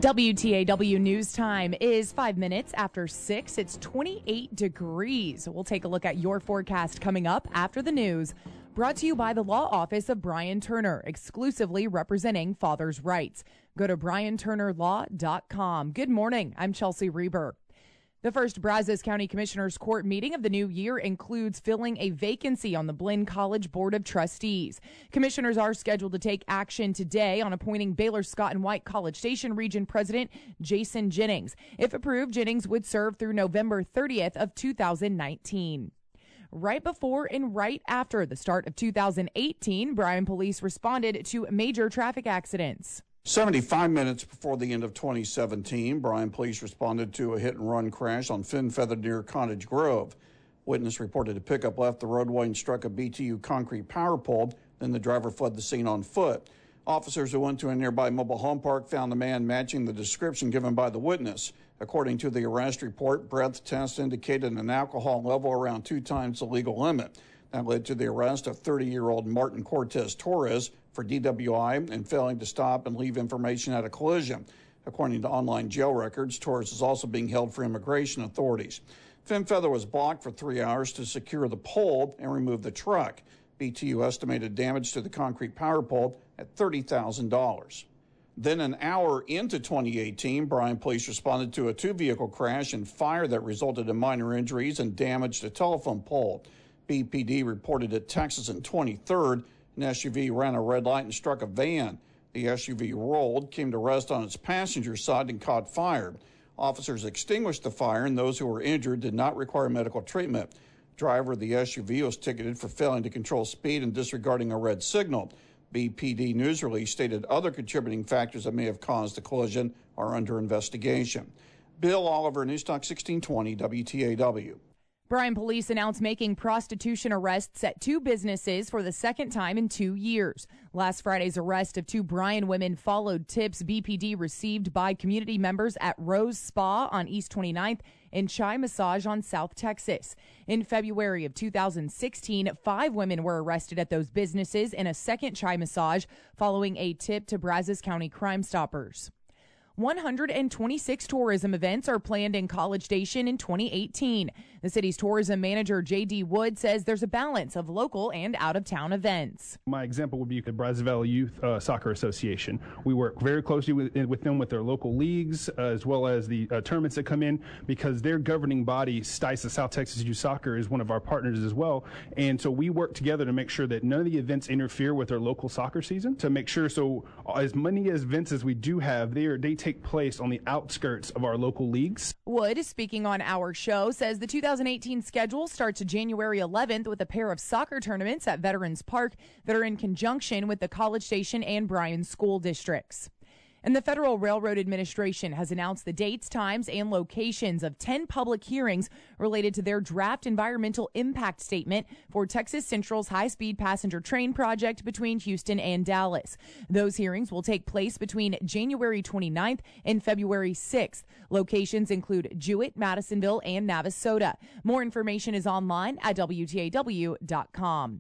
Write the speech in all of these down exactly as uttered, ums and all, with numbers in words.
W T A W News Time is five minutes after six. It's twenty-eight degrees. We'll take a look at your forecast coming up after the news. Brought to you by the Law Office of Brian Turner, exclusively representing fathers' rights. Go to brian turner law dot com. Good morning. I'm Chelsea Reber. The first Brazos County Commissioners Court meeting of the new year includes filling a vacancy on the Blinn College Board of Trustees. Commissioners are scheduled to take action today on appointing Baylor Scott and White College Station Region President Jason Jennings. If approved, Jennings would serve through November thirtieth of two thousand nineteen. Right before and right after the start of two thousand eighteen, Bryan police responded to major traffic accidents. seventy-five minutes before the end of twenty seventeen, Bryan police responded to a hit-and-run crash on Finn Feather near Cottage Grove. Witness reported a pickup left the roadway and struck a B T U concrete power pole. Then the driver fled the scene on foot. Officers who went to a nearby mobile home park found a man matching the description given by the witness. According to the arrest report, breath tests indicated an alcohol level around two times the legal limit. That led to the arrest of thirty-year-old Martin Cortez Torres for D W I and failing to stop and leave information at a collision. According to online jail records, Torres is also being held for immigration authorities. Finn Feather was blocked for three hours to secure the pole and remove the truck. B T U estimated damage to the concrete power pole at thirty thousand dollars. Then an hour into twenty eighteen, Bryan police responded to a two-vehicle crash and fire that resulted in minor injuries and damaged a telephone pole. B P D reported at Texas and twenty-third, an S U V ran a red light and struck a van. The S U V rolled, came to rest on its passenger side, and caught fire. Officers extinguished the fire, and those who were injured did not require medical treatment. Driver of the S U V was ticketed for failing to control speed and disregarding a red signal. B P D news release stated other contributing factors that may have caused the collision are under investigation. Bill Oliver, News Talk sixteen twenty W T A W. Bryan police announced making prostitution arrests at two businesses for the second time in two years. Last Friday's arrest of two Bryan women followed tips B P D received by community members at Rose Spa on East twenty-ninth and Chai Massage on South Texas. In February of two thousand sixteen, five women were arrested at those businesses in a second Chai Massage following a tip to Brazos County Crime Stoppers. one hundred twenty-six tourism events are planned in College Station in twenty eighteen. The city's tourism manager, J D Wood, says there's a balance of local and out-of-town events. My example would be the Brazos Valley Youth uh, Soccer Association. We work very closely with, with them with their local leagues, uh, as well as the uh, tournaments that come in, because their governing body, S T I S, South Texas Youth Soccer, is one of our partners as well. And so we work together to make sure that none of the events interfere with their local soccer season, to make sure so as many events as we do have, they, are, they take place on the outskirts of our local leagues. Wood, speaking on our show, says the two thousand eighteen schedule starts January eleventh with a pair of soccer tournaments at Veterans Park that are in conjunction with the College Station and Bryan school districts. And the Federal Railroad Administration has announced the dates, times, and locations of ten public hearings related to their draft environmental impact statement for Texas Central's high-speed passenger train project between Houston and Dallas. Those hearings will take place between January twenty-ninth and February sixth. Locations include Jewett, Madisonville, and Navasota. More information is online at W T A W dot com.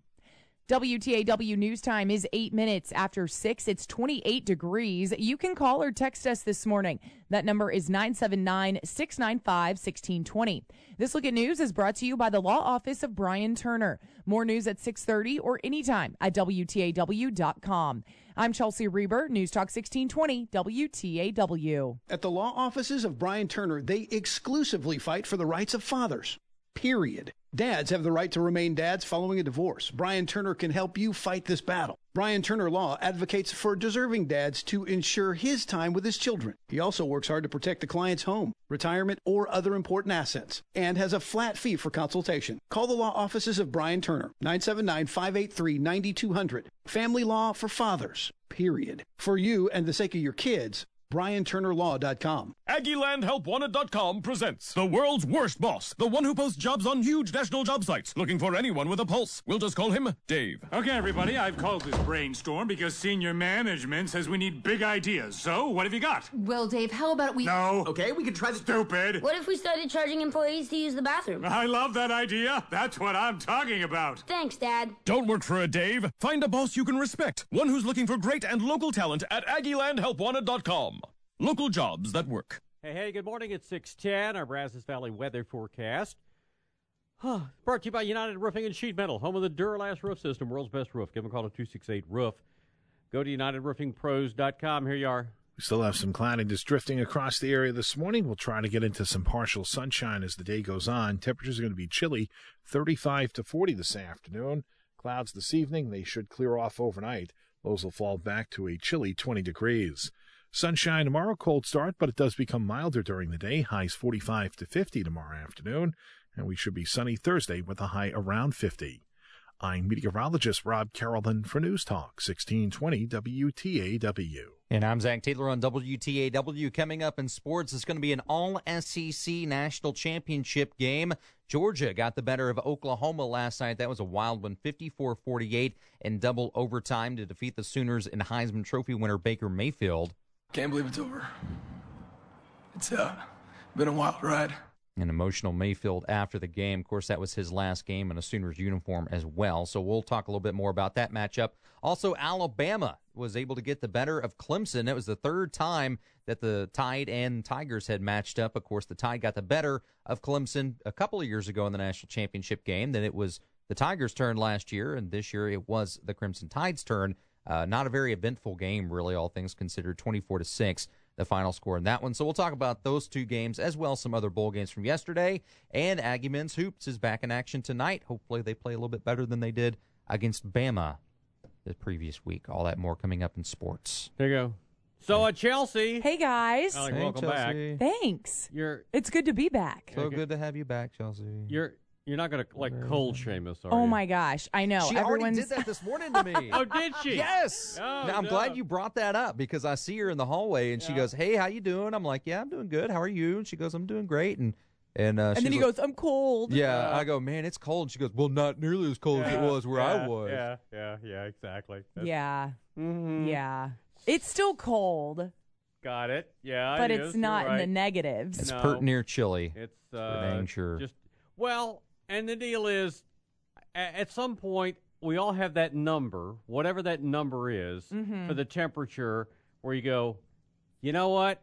W T A W News Time is eight minutes after six. It's twenty-eight degrees. You can call or text us this morning. That number is nine seven nine, six nine five, one six two zero. This Look at News is brought to you by the Law Office of Brian Turner. More news at six thirty or anytime at W T A W dot com. I'm Chelsea Reber, News Talk sixteen twenty W T A W. At the Law Offices of Brian Turner, they exclusively fight for the rights of fathers. Period. Dads have the right to remain dads following a divorce. Brian Turner can help you fight this battle. Brian Turner Law advocates for deserving dads to ensure his time with his children. He also works hard to protect the client's home, retirement, or other important assets, and has a flat fee for consultation. Call the Law Offices of Brian Turner, nine seven nine, five eight three, nine two zero zero. Family law for fathers. Period. For you and the sake of your kids, brian turner law dot com. Aggie Land Help Wanted dot com presents the world's worst boss, the one who posts jobs on huge national job sites, looking for anyone with a pulse. We'll just call him Dave. Okay, everybody, I've called this brainstorm because senior management says we need big ideas. So, what have you got? Well, Dave, how about we... No. Okay, we could try the... Stupid. What if we started charging employees to use the bathroom? I love that idea. That's what I'm talking about. Thanks, Dad. Don't work for a Dave. Find a boss you can respect. One who's looking for great and local talent at Aggie Land Help Wanted dot com. Local jobs that work. Hey, hey, good morning. It's six ten, our Brazos Valley weather forecast. Brought to you by United Roofing and Sheet Metal, home of the Duralast roof system, world's best roof. Give them a call at two six eight roof. Go to united roofing pros dot com. Here you are. We still have some cloudiness drifting across the area this morning. We'll try to get into some partial sunshine as the day goes on. Temperatures are going to be chilly, thirty-five to forty this afternoon. Clouds this evening. They should clear off overnight. Those will fall back to a chilly twenty degrees. Sunshine tomorrow, cold start, but it does become milder during the day. Highs forty-five to fifty tomorrow afternoon. And we should be sunny Thursday with a high around fifty. I'm meteorologist Rob Carrollton for News Talk, sixteen twenty W T A W. And I'm Zach Taylor on W T A W. Coming up in sports, it's going to be an all-S E C national championship game. Georgia got the better of Oklahoma last night. That was a wild one, fifty-four forty-eight in double overtime to defeat the Sooners and Heisman Trophy winner Baker Mayfield. Can't believe it's over. It's uh, been a wild ride. An emotional Mayfield after the game. Of course, that was his last game in a Sooners uniform as well. So we'll talk a little bit more about that matchup. Also, Alabama was able to get the better of Clemson. It was the third time that the Tide and Tigers had matched up. Of course, the Tide got the better of Clemson a couple of years ago in the national championship game. Then it was the Tigers' turn last year, and this year it was the Crimson Tide's turn. Uh, not a very eventful game, really, all things considered, twenty-four to six. The final score in that one. So we'll talk about those two games as well as some other bowl games from yesterday. And Aggie Men's Hoops is back in action tonight. Hopefully they play a little bit better than they did against Bama the previous week. All that more coming up in sports. There you go. So, uh, Chelsea. Hey, guys. Alec, Hey, welcome Chelsea. back. Thanks. You're It's good to be back. So Okay. good to have you back, Chelsea. you're you're not gonna like cold shame us, are Oh, you? my gosh. I know. She Everyone's... already did that this morning to me. Oh, did she? Yes. Oh, now, I'm no. glad you brought that up because I see her in the hallway and she Yeah. goes, "Hey, how you doing?" I'm like, "Yeah, I'm doing good. How are you?" And she goes, "I'm doing great." And and uh, And she's then he like, goes, I'm cold. "Yeah." Uh, I go, "Man, it's cold." She goes, "Well, not nearly as cold as it Yeah, was where yeah, I was." Yeah, yeah, yeah, exactly. That's- Yeah. Mhm. Yeah. It's still cold, Got it. Yeah, but it it's is. You're not in right. the negatives. It's No. pert near chilly. It's for uh, dang sure. just well, and the deal is, a- at some point we all have that number, whatever that number is, Mhm. for the temperature, where you go, you know what,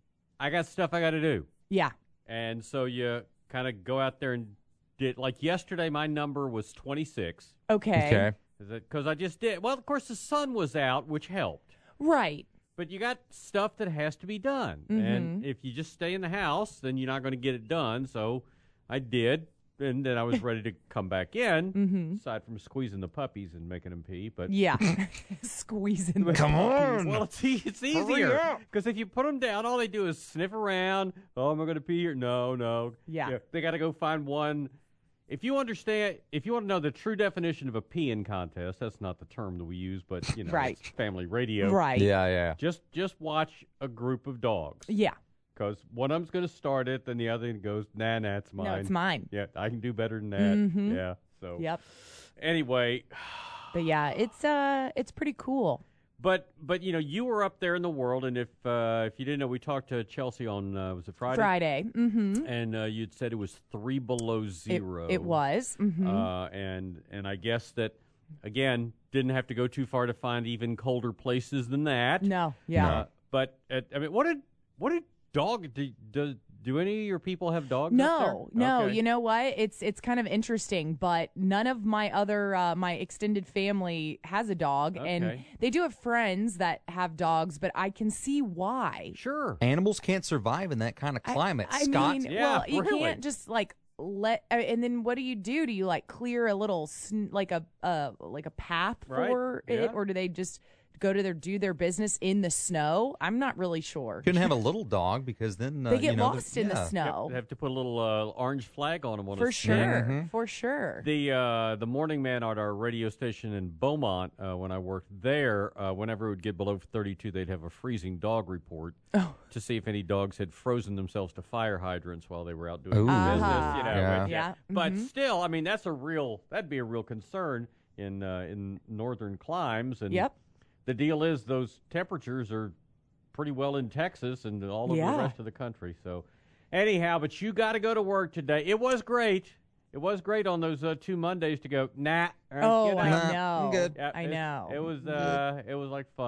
I got stuff I got to do, Yeah. and so you kind of go out there and did. Like yesterday, my number was twenty-six. Okay. Okay. Because I just did. Well, of course, the sun was out, which helped. Right. But you got stuff that has to be done. Mm-hmm. And if you just stay in the house, then you're not going to get it done. So I did. And then I was ready to come back in, Mm-hmm. aside from squeezing the puppies and making them pee. But Yeah. Squeezing. the Come puppies. on. Well, it's, e- it's easier. Because if you put them down, all they do is sniff around. Oh, am I going to pee here? No, no. Yeah. They got to go find one. If you understand, if you want to know the true definition of a peeing contest, that's not the term that we use, but, you know, Right. it's family radio. Right. Yeah, yeah. Just just watch a group of dogs. Yeah. Because one of them's going to start it, then the other goes, nah, nah, it's mine. No, it's mine. Yeah, I can do better than that. Mhm. Yeah. So. Yep. Anyway, But yeah, it's uh, it's pretty cool. but but you know, you were up there in the world, and if uh, if you didn't know, we talked to Chelsea on uh, was it Friday? Friday. Mm-hmm. And uh, you'd said it was three below zero. It, it was. Mm-hmm. Uh, and and I guess that again didn't have to go too far to find even colder places than that. no. Yeah. Uh, but at, I mean, what did what did dog do? Do, do any of your people have dogs? up No, there? no. Okay. You know what? It's it's kind of interesting, but none of my other uh, my extended family has a dog, and Okay. they do have friends that have dogs, but I can see why. Sure. Animals can't survive in that kind of I- climate, I, Scott. mean, Yeah, well, you really. can't just like let. I- And then what do you do? Do you like clear a little sn- like a uh like a path Right, for yeah. it, or do they just go to their do their business in the snow? I'm not really sure. Couldn't have a little dog because then uh, They get you know, lost in the yeah. snow. Have to put a little uh, orange flag on them on For a sure, Mhm. for sure. The uh, the morning man at our radio station in Beaumont, uh, when I worked there, uh, whenever it would get below thirty-two, they'd have a freezing dog report Oh. to see if any dogs had frozen themselves to fire hydrants while they were out doing Ooh. business. Uh-huh. You know, Yeah. but, Yeah. but Mhm. still, I mean, that's a real that'd be a real concern in uh, in northern climes. And Yep. the deal is those temperatures are pretty well in Texas and all over Yeah. the rest of the country. So, anyhow, but you got to go to work today. It was great. It was great on those uh, two Mondays to go. Nah. uh, Oh, get I out. know. I'm good. Yeah, I it- know. It was uh, it was like fun.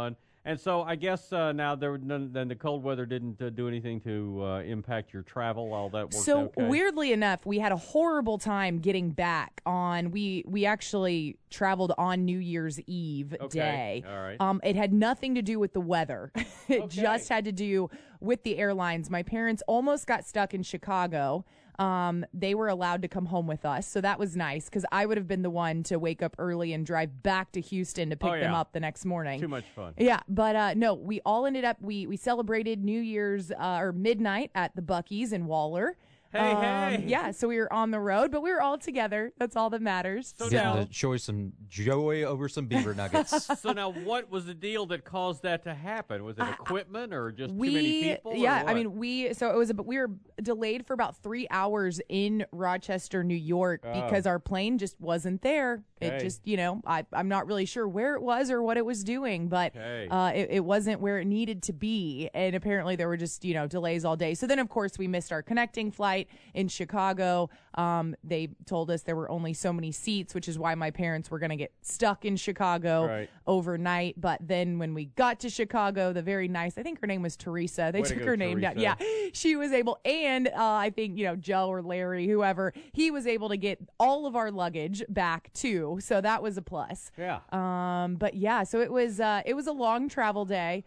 And so I guess uh, now there none, then the cold weather didn't uh, do anything to uh, impact your travel. All that worked So okay? weirdly enough, we had a horrible time getting back on. We we actually traveled on New Year's Eve Okay. day. All right. Um, it had nothing to do with the weather. it Okay. just had to do with the airlines. My parents almost got stuck in Chicago. Um, they were allowed to come home with us, so that was nice because I would have been the one to wake up early and drive back to Houston to pick Oh, them yeah. up the next morning. Too much fun. Yeah, but uh, no, we all ended up we we celebrated New Year's uh, or midnight at the Buc-ee's in Waller. Hey, Um, hey. Yeah, so we were on the road, but we were all together. That's all that matters. So Getting now- to show some joy over some beaver nuggets. So now, what was the deal that caused that to happen? Was it equipment or just we, too many people? or yeah, I what? mean, we so it was a we were delayed for about three hours in Rochester, New York, Oh. because our plane just wasn't there. Okay. It just, you know, I I'm not really sure where it was or what it was doing, but Okay. uh, it, it wasn't where it needed to be, and apparently there were just you know delays all day. So then, of course, we missed our connecting flight in Chicago. Um, they told us there were only so many seats, which is why my parents were going to get stuck in Chicago Right. overnight. But then when we got to Chicago, the very nice, I think her name was Teresa. They Way to took go, her name down. Teresa. Yeah, she was able, and uh, I think, you know, Joe or Larry, whoever, he was able to get all of our luggage back too. So that was a plus. Yeah. Um, but yeah, so it was, uh, it was a long travel day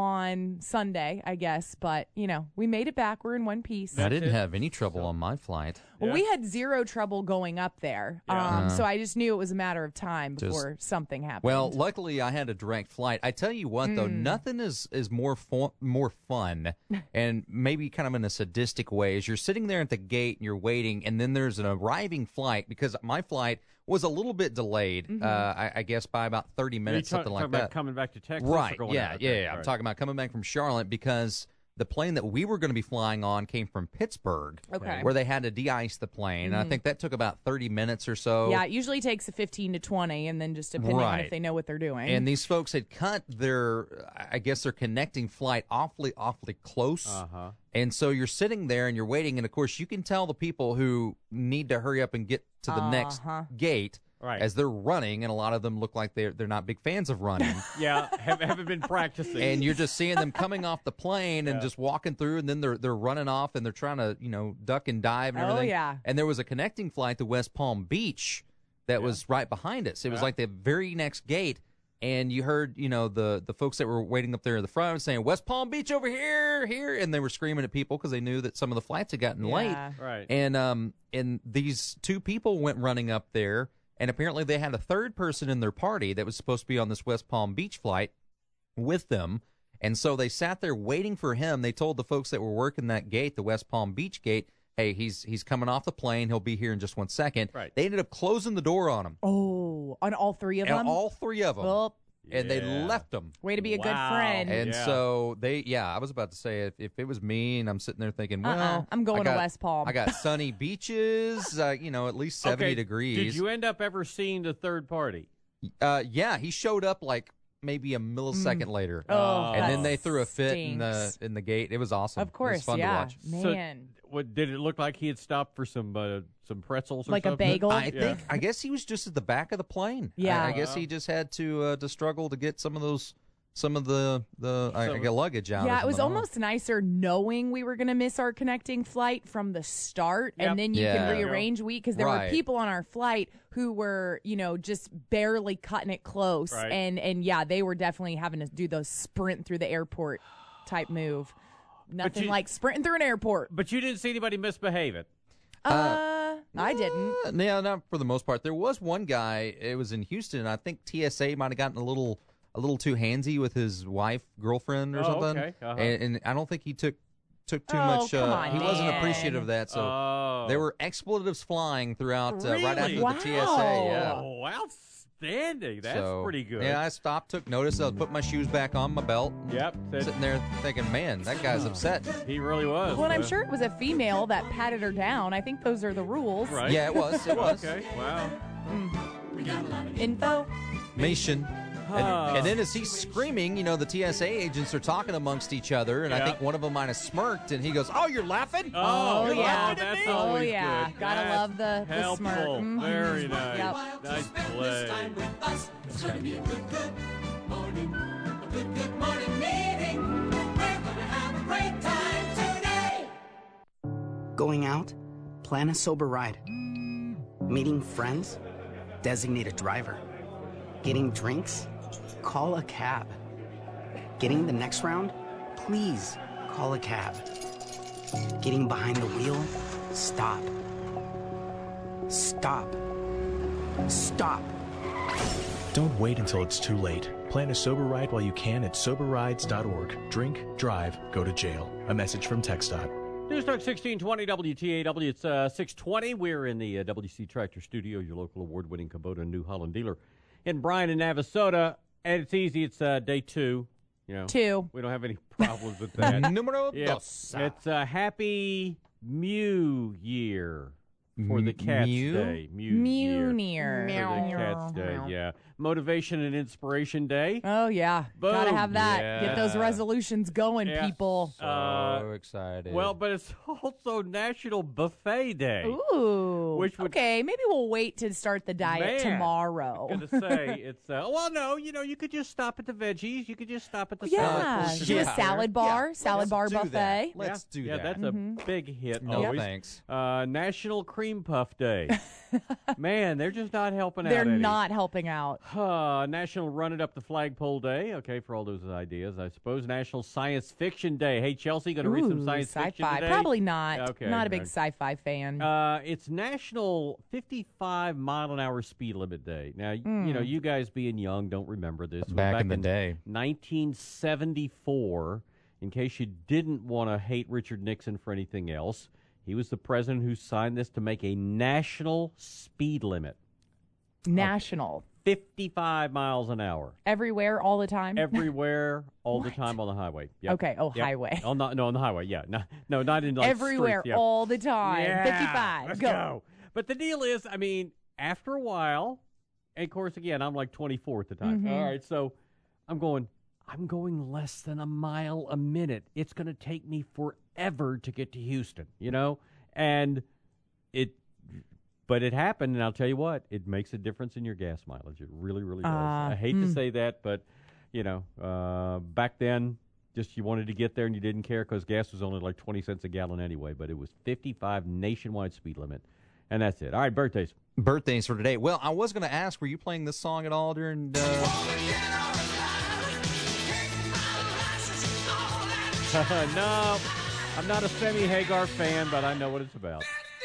on Sunday, I guess. But, you know, we made it back. We're in one piece. I didn't it. have any trouble on my flight. Well, Yeah. we had zero trouble going up there. Yeah. Um, Uh, so I just knew it was a matter of time Just- before something happened. Well, luckily I had a direct flight. I tell you what, though, Hmm. nothing is is more fu- more fun, and maybe kind of in a sadistic way, is you're sitting there at the gate and you're waiting, and then there's an arriving flight because my flight was a little bit delayed. Mm-hmm. Uh, I, I guess by about thirty Are you minutes, ta- something talking like about that. coming back to Texas? or Right? going Yeah, out? yeah, Okay, yeah. all I'm right. talking about coming back from Charlotte because the plane that we were going to be flying on came from Pittsburgh, Okay. where they had to de-ice the plane. And I think that took about thirty minutes or so. yeah, it usually takes a fifteen to twenty, and then just depending on Right. if they know what they're doing. And these folks had cut their, I guess, their connecting flight awfully, awfully close. Uh-huh. And so you're sitting there and you're waiting. And of course, you can tell the people who need to hurry up and get to the next Uh-huh. gate Right. as they're running. And a lot of them look like they're, they're not big fans of running. Yeah, have, haven't been practicing. And you're just seeing them coming off the plane and Yeah. just walking through, and then they're they're running off and they're trying to, you know, duck and dive and Oh, everything. yeah. And there was a connecting flight to West Palm Beach that was right behind us. It was Yeah. like the very next gate, and you heard, you know, the the folks that were waiting up there in the front saying West Palm Beach over here, here, and they were screaming at people because they knew that some of the flights had gotten late. Yeah. Right. And um and these two people went running up there. And apparently they had a third person in their party that was supposed to be on this West Palm Beach flight with them. And so they sat there waiting for him. They told the folks that were working that gate, the West Palm Beach gate, hey, he's he's coming off the plane. He'll be here in just one second. Right. They ended up closing the door on him. oh, on all three of And them? all three of them. Well, and they Yeah. left them. way to be a good Wow. friend. And Yeah. so they, yeah, I was about to say, if, if it was me and I'm sitting there thinking, well, Uh-uh, I'm going I to got- West Palm. I got sunny beaches, uh, you know, at least seventy okay, degrees. Did you end up ever seeing the third party? Uh, yeah, he showed up like maybe a millisecond later. Oh, and that then they threw a fit in the stinks. in the gate. It was awesome. Of course, it was fun yeah. to watch. Man. So, what, did it look like he had stopped for some uh, some pretzels or Like a something? bagel? I Yeah. think I guess he was just at the back of the plane. Yeah. I, I guess he just had to uh, to struggle to get some of those some of the the I, I Some- get luggage out. or Yeah, it was something. I don't know. almost nicer knowing we were going to miss our connecting flight from the start, Yep. and then you Yeah. can rearrange week because there Right. were people on our flight who were, you know, just barely cutting it close, Right. and and yeah, they were definitely having to do those sprint through the airport type move. Nothing you- like sprinting through an airport. But you didn't see anybody misbehaving. Uh, I didn't. Uh, yeah, not for the most part. There was one guy. It was in Houston. I think T S A might have gotten a little a little too handsy with his wife, girlfriend, or Oh, something. okay. Uh-huh. And, and I don't think he took took too Oh, much. come Uh, on, he wasn't man. appreciative of that. So Oh. there were expletives flying throughout uh, right Really? after the T S A. Yeah. Oh, outstanding. That's So, pretty good. Yeah, I stopped, took notice. I put my shoes back on my belt. Yep. Said- Sitting there thinking, man, that guy's upset. he really was. Well, and I'm Uh, sure it was a female that patted her down. I think those are the rules. Right. Yeah, it was. It was. Okay. Wow. Info. Mation. Ah. And, and then as he's screaming, you know, the T S A agents are talking amongst each other, and I Yeah. think one of them might have smirked, and he goes, "Oh, you're laughing? Oh, Oh, wow, yeah. that's Oh, always yeah. good. Gotta That's love the- the helpful. smirk. Mhm. Very nice. Yep. Nice play. good, good morning meeting. We're gonna have a great time today. Going out? Plan a sober ride. Meeting friends? Designate a driver. Getting drinks? Call a cab. Getting the next round? Please call a cab. Getting behind the wheel? Stop. Stop. Stop. Don't wait until it's too late. Plan a sober ride while you can at sober rides dot org. Drink, drive, go to jail. A message from TxDOT. News Talk sixteen twenty W T A W. It's uh, six twenty. We're in the uh, W C Tractor Studio, your local award-winning Kubota New Holland dealer in Bryan and Navasota. And it's easy. It's uh, day two. You know, Two. We don't have any problems with that. Numero Yeah. dos. It's a happy Mew year for the Cats Mew? Day. Mew year. Mew-near. For the Cats Day, yeah. Motivation and Inspiration Day. Oh, yeah. Boom. Gotta have that. Yeah. Get those resolutions going, Yeah. people. So Uh, excited. Well, but it's also National Buffet Day. Ooh. Which would- okay, maybe we'll wait to start the diet Man, tomorrow. I'm gonna say it's uh, well, no, you know, you could just stop at the veggies. You could just stop at the salad yeah. portion. Do a Yeah. salad bar, Yeah. salad Let's bar do buffet. that. Yeah. Let's do yeah, that. that's Mm-hmm. a big hit. No, always. thanks. Uh, National Cream Puff Day. Man, they're just not helping They're out. any. not helping out. Uh, National Run It Up the Flagpole Day. Okay, for all those ideas, I suppose. National Science Fiction Day. Hey, Chelsea, going to read some Ooh, science fiction sci-fi. today? Probably not. Okay, Not a big right. sci-fi fan. Uh, it's National fifty-five mile an hour speed limit day. Now, y you know, you guys being young don't remember this. It was Back in the day. nineteen seventy-four. In case you didn't want to hate Richard Nixon for anything else, he was the president who signed this to make a national speed limit. National. fifty-five miles an hour. Everywhere, all the time? Everywhere, all the time on the highway. Yep. Okay, oh, Yep. highway. Oh, no, no, on the highway, yeah. No, no not in like Everywhere, streets, yeah. all the time. Yeah, fifty-five. Let's go. go. But the deal is, I mean, after a while, and of course, again, I'm like twenty-four at the time. Mhm. All right, so I'm going, I'm going less than a mile a minute. It's going to take me forever to get to Houston, you know? And it, but it happened, and I'll tell you what, it makes a difference in your gas mileage. It really, really does. Uh, I hate to mm. say that, but, you know, uh, back then, just you wanted to get there and you didn't care because gas was only like twenty cents a gallon anyway, but it was fifty-five nationwide speed limit. And that's it. All right, birthdays. Birthdays for today. Well, I was going to ask, were you playing this song at all during... Uh... No, I'm not a Sammy Hagar fan, but I know what it's about.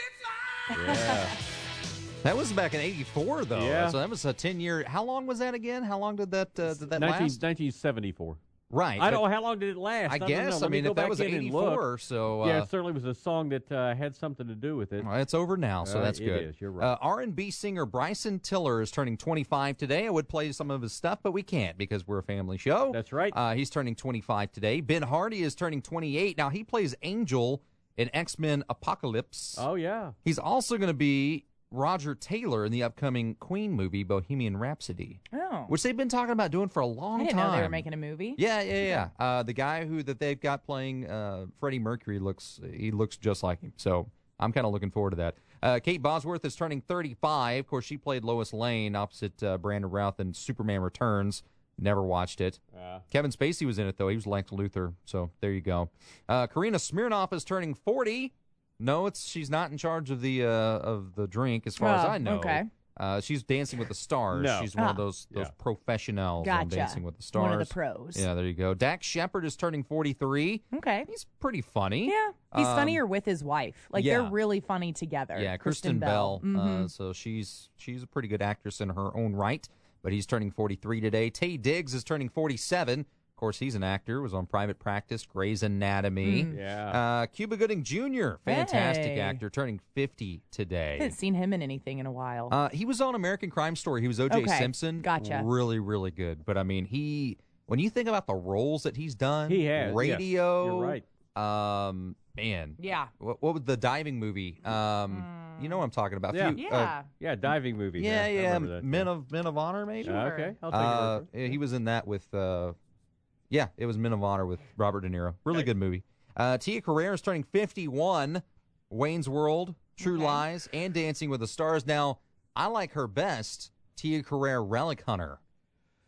Yeah. That was back in eighty-four, though. Yeah. So that was a ten-year... How long was that again? How long did that, uh, did that nineteen, last? nineteen seventy-four. Right. I don't but know how long did it last. I don't guess. know. I Let me mean, go if that back was in and look. eighty-four, so... Uh, yeah, it certainly was a song that uh, had something to do with it. Well, it's over now, so Uh, that's it good. is, you're right. Uh, R and B singer Bryson Tiller is turning twenty-five today. I would play some of his stuff, but we can't because we're a family show. That's right. Uh, he's turning twenty-five today. Ben Hardy is turning twenty-eight. Now, he plays Angel in X-Men Apocalypse. Oh, yeah. He's also going to be Roger Taylor in the upcoming Queen movie, Bohemian Rhapsody, Oh. which they've been talking about doing for a long I didn't time. know they were making a movie. Yeah, yeah, yeah. Uh, the guy who that they've got playing uh, Freddie Mercury looks he looks just like him. So I'm kind of looking forward to that. Uh, Kate Bosworth is turning thirty-five. Of course, she played Lois Lane opposite uh, Brandon Routh in Superman Returns. Never watched it. Uh, Kevin Spacey was in it though. He was Lex Luthor. So there you go. Uh, Karina Smirnoff is turning forty. No, it's she's not in charge of the uh, of the drink, as far as Oh, I know. okay. Uh, she's Dancing with the Stars. No. She's one of Ah. those those Yeah. professionals on Gotcha. Dancing with the Stars. One of the pros. Yeah, there you go. Dax Shepard is turning forty-three. Okay. He's pretty funny. Yeah. He's Um, funnier with his wife. Like, yeah. they're really funny together. Yeah, Kristen, Bell. Mhm. Uh, so she's she's a pretty good actress in her own right. But he's turning forty-three today. Taye Diggs is turning forty-seven. Of course, he's an actor. Was on Private Practice, Grey's Anatomy. Mm. yeah. Uh, Cuba Gooding Junior, fantastic Hey. actor, turning fifty I today. haven't seen him in anything in a while. Uh, he was on American Crime Story. He was O J Okay, Simpson. gotcha. Really, really good. But I mean, he when you think about the roles that he's done, He has, yes. radio. You're right. Um, man, yeah. what, what was the diving movie? Um, you know what I'm talking about? Yeah. Few- uh, Yeah. Yeah, diving movie. yeah, I yeah. remember that, Men yeah. of Men of Honor, maybe. Uh, Okay, I'll take Uh, it. over. he was in that with. Uh, yeah, it was Men of Honor with Robert De Niro. Really Okay. good movie. Uh, Tia Carrere is turning fifty-one. Wayne's World, True Okay. Lies, and Dancing with the Stars. Now, I like her best. Tia Carrere, Relic Hunter.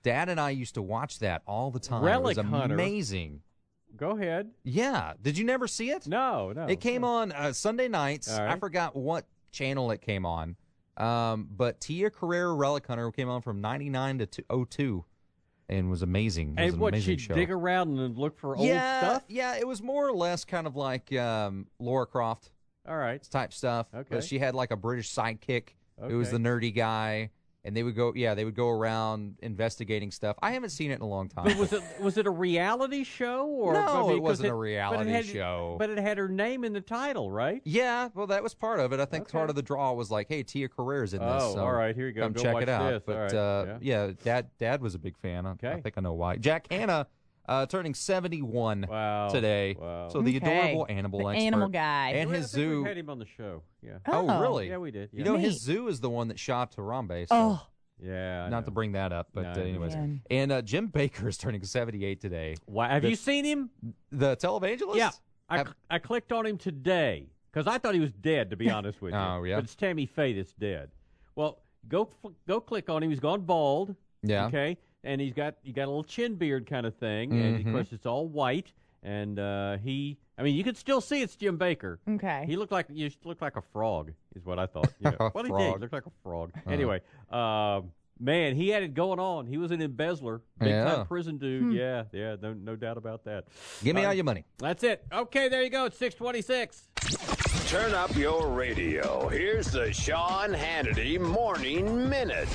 Dad and I used to watch that all the time. Relic it was Hunter. amazing. Go ahead. Yeah. Did you never see it? No, no. It came no. on uh, Sunday nights. All right. I forgot what channel it came on. Um, but Tia Carrere Relic Hunter came on from ninety-nine to oh two and was amazing. It was And an what, amazing she'd show. dig around and look for old yeah, stuff? Yeah, it was more or less kind of like um, Laura Croft. All right. Type stuff. Okay. But she had like a British sidekick who was Okay. the nerdy guy. And they would go, yeah, they would go around investigating stuff. I haven't seen it in a long time. But was it was it a reality show? Or No, I mean, it 'cause wasn't a but it reality had- show. But it had her name in the title, right? Yeah, well, that was part of it. I think Okay. part of the draw was like, hey, Tia Carrere's in this. Oh, so all right, here you go. Come Go check watch it out. this. But All right, uh, yeah. Dad, Dad was a big fan. I, Okay. I think I know why. Jack Hanna uh, turning seventy-one Wow. today. Wow. So the Okay. adorable animal The expert animal guy. and I his think zoo. We had him on the show. Yeah. Oh, Oh. really? Yeah, we did. You Yeah. know, his Neat. zoo is the one that shot Harambe. So. Oh, Yeah. I Not know. to bring that up, but No, uh, I know. anyways. Man. And uh, Jim Baker is turning seventy-eight today. Why, have The- you seen him? The televangelist? Yeah. I, Have- I clicked on him today because I thought he was dead, to be honest with you. Oh, yeah? But it's Tammy Faye that's dead. Well, go f- go click on him. He's gone bald. Yeah. Okay. And he's got you got a little chin beard kind of thing, and Mhm. of course it's all white. And uh, he, I mean, you could still see it's Jim Baker. okay. He looked like you looked like a frog, is what I thought. You know. A Well, he did. frog. He looked like a frog. Uh-huh. Anyway, um, man, he had it going on. He was an embezzler, big Yeah. time prison dude. Yeah, yeah, no, no doubt about that. Give me Uh, all your money. That's it. Okay, there you go. It's six twenty-six. Turn up your radio. Here's the Sean Hannity Morning Minute.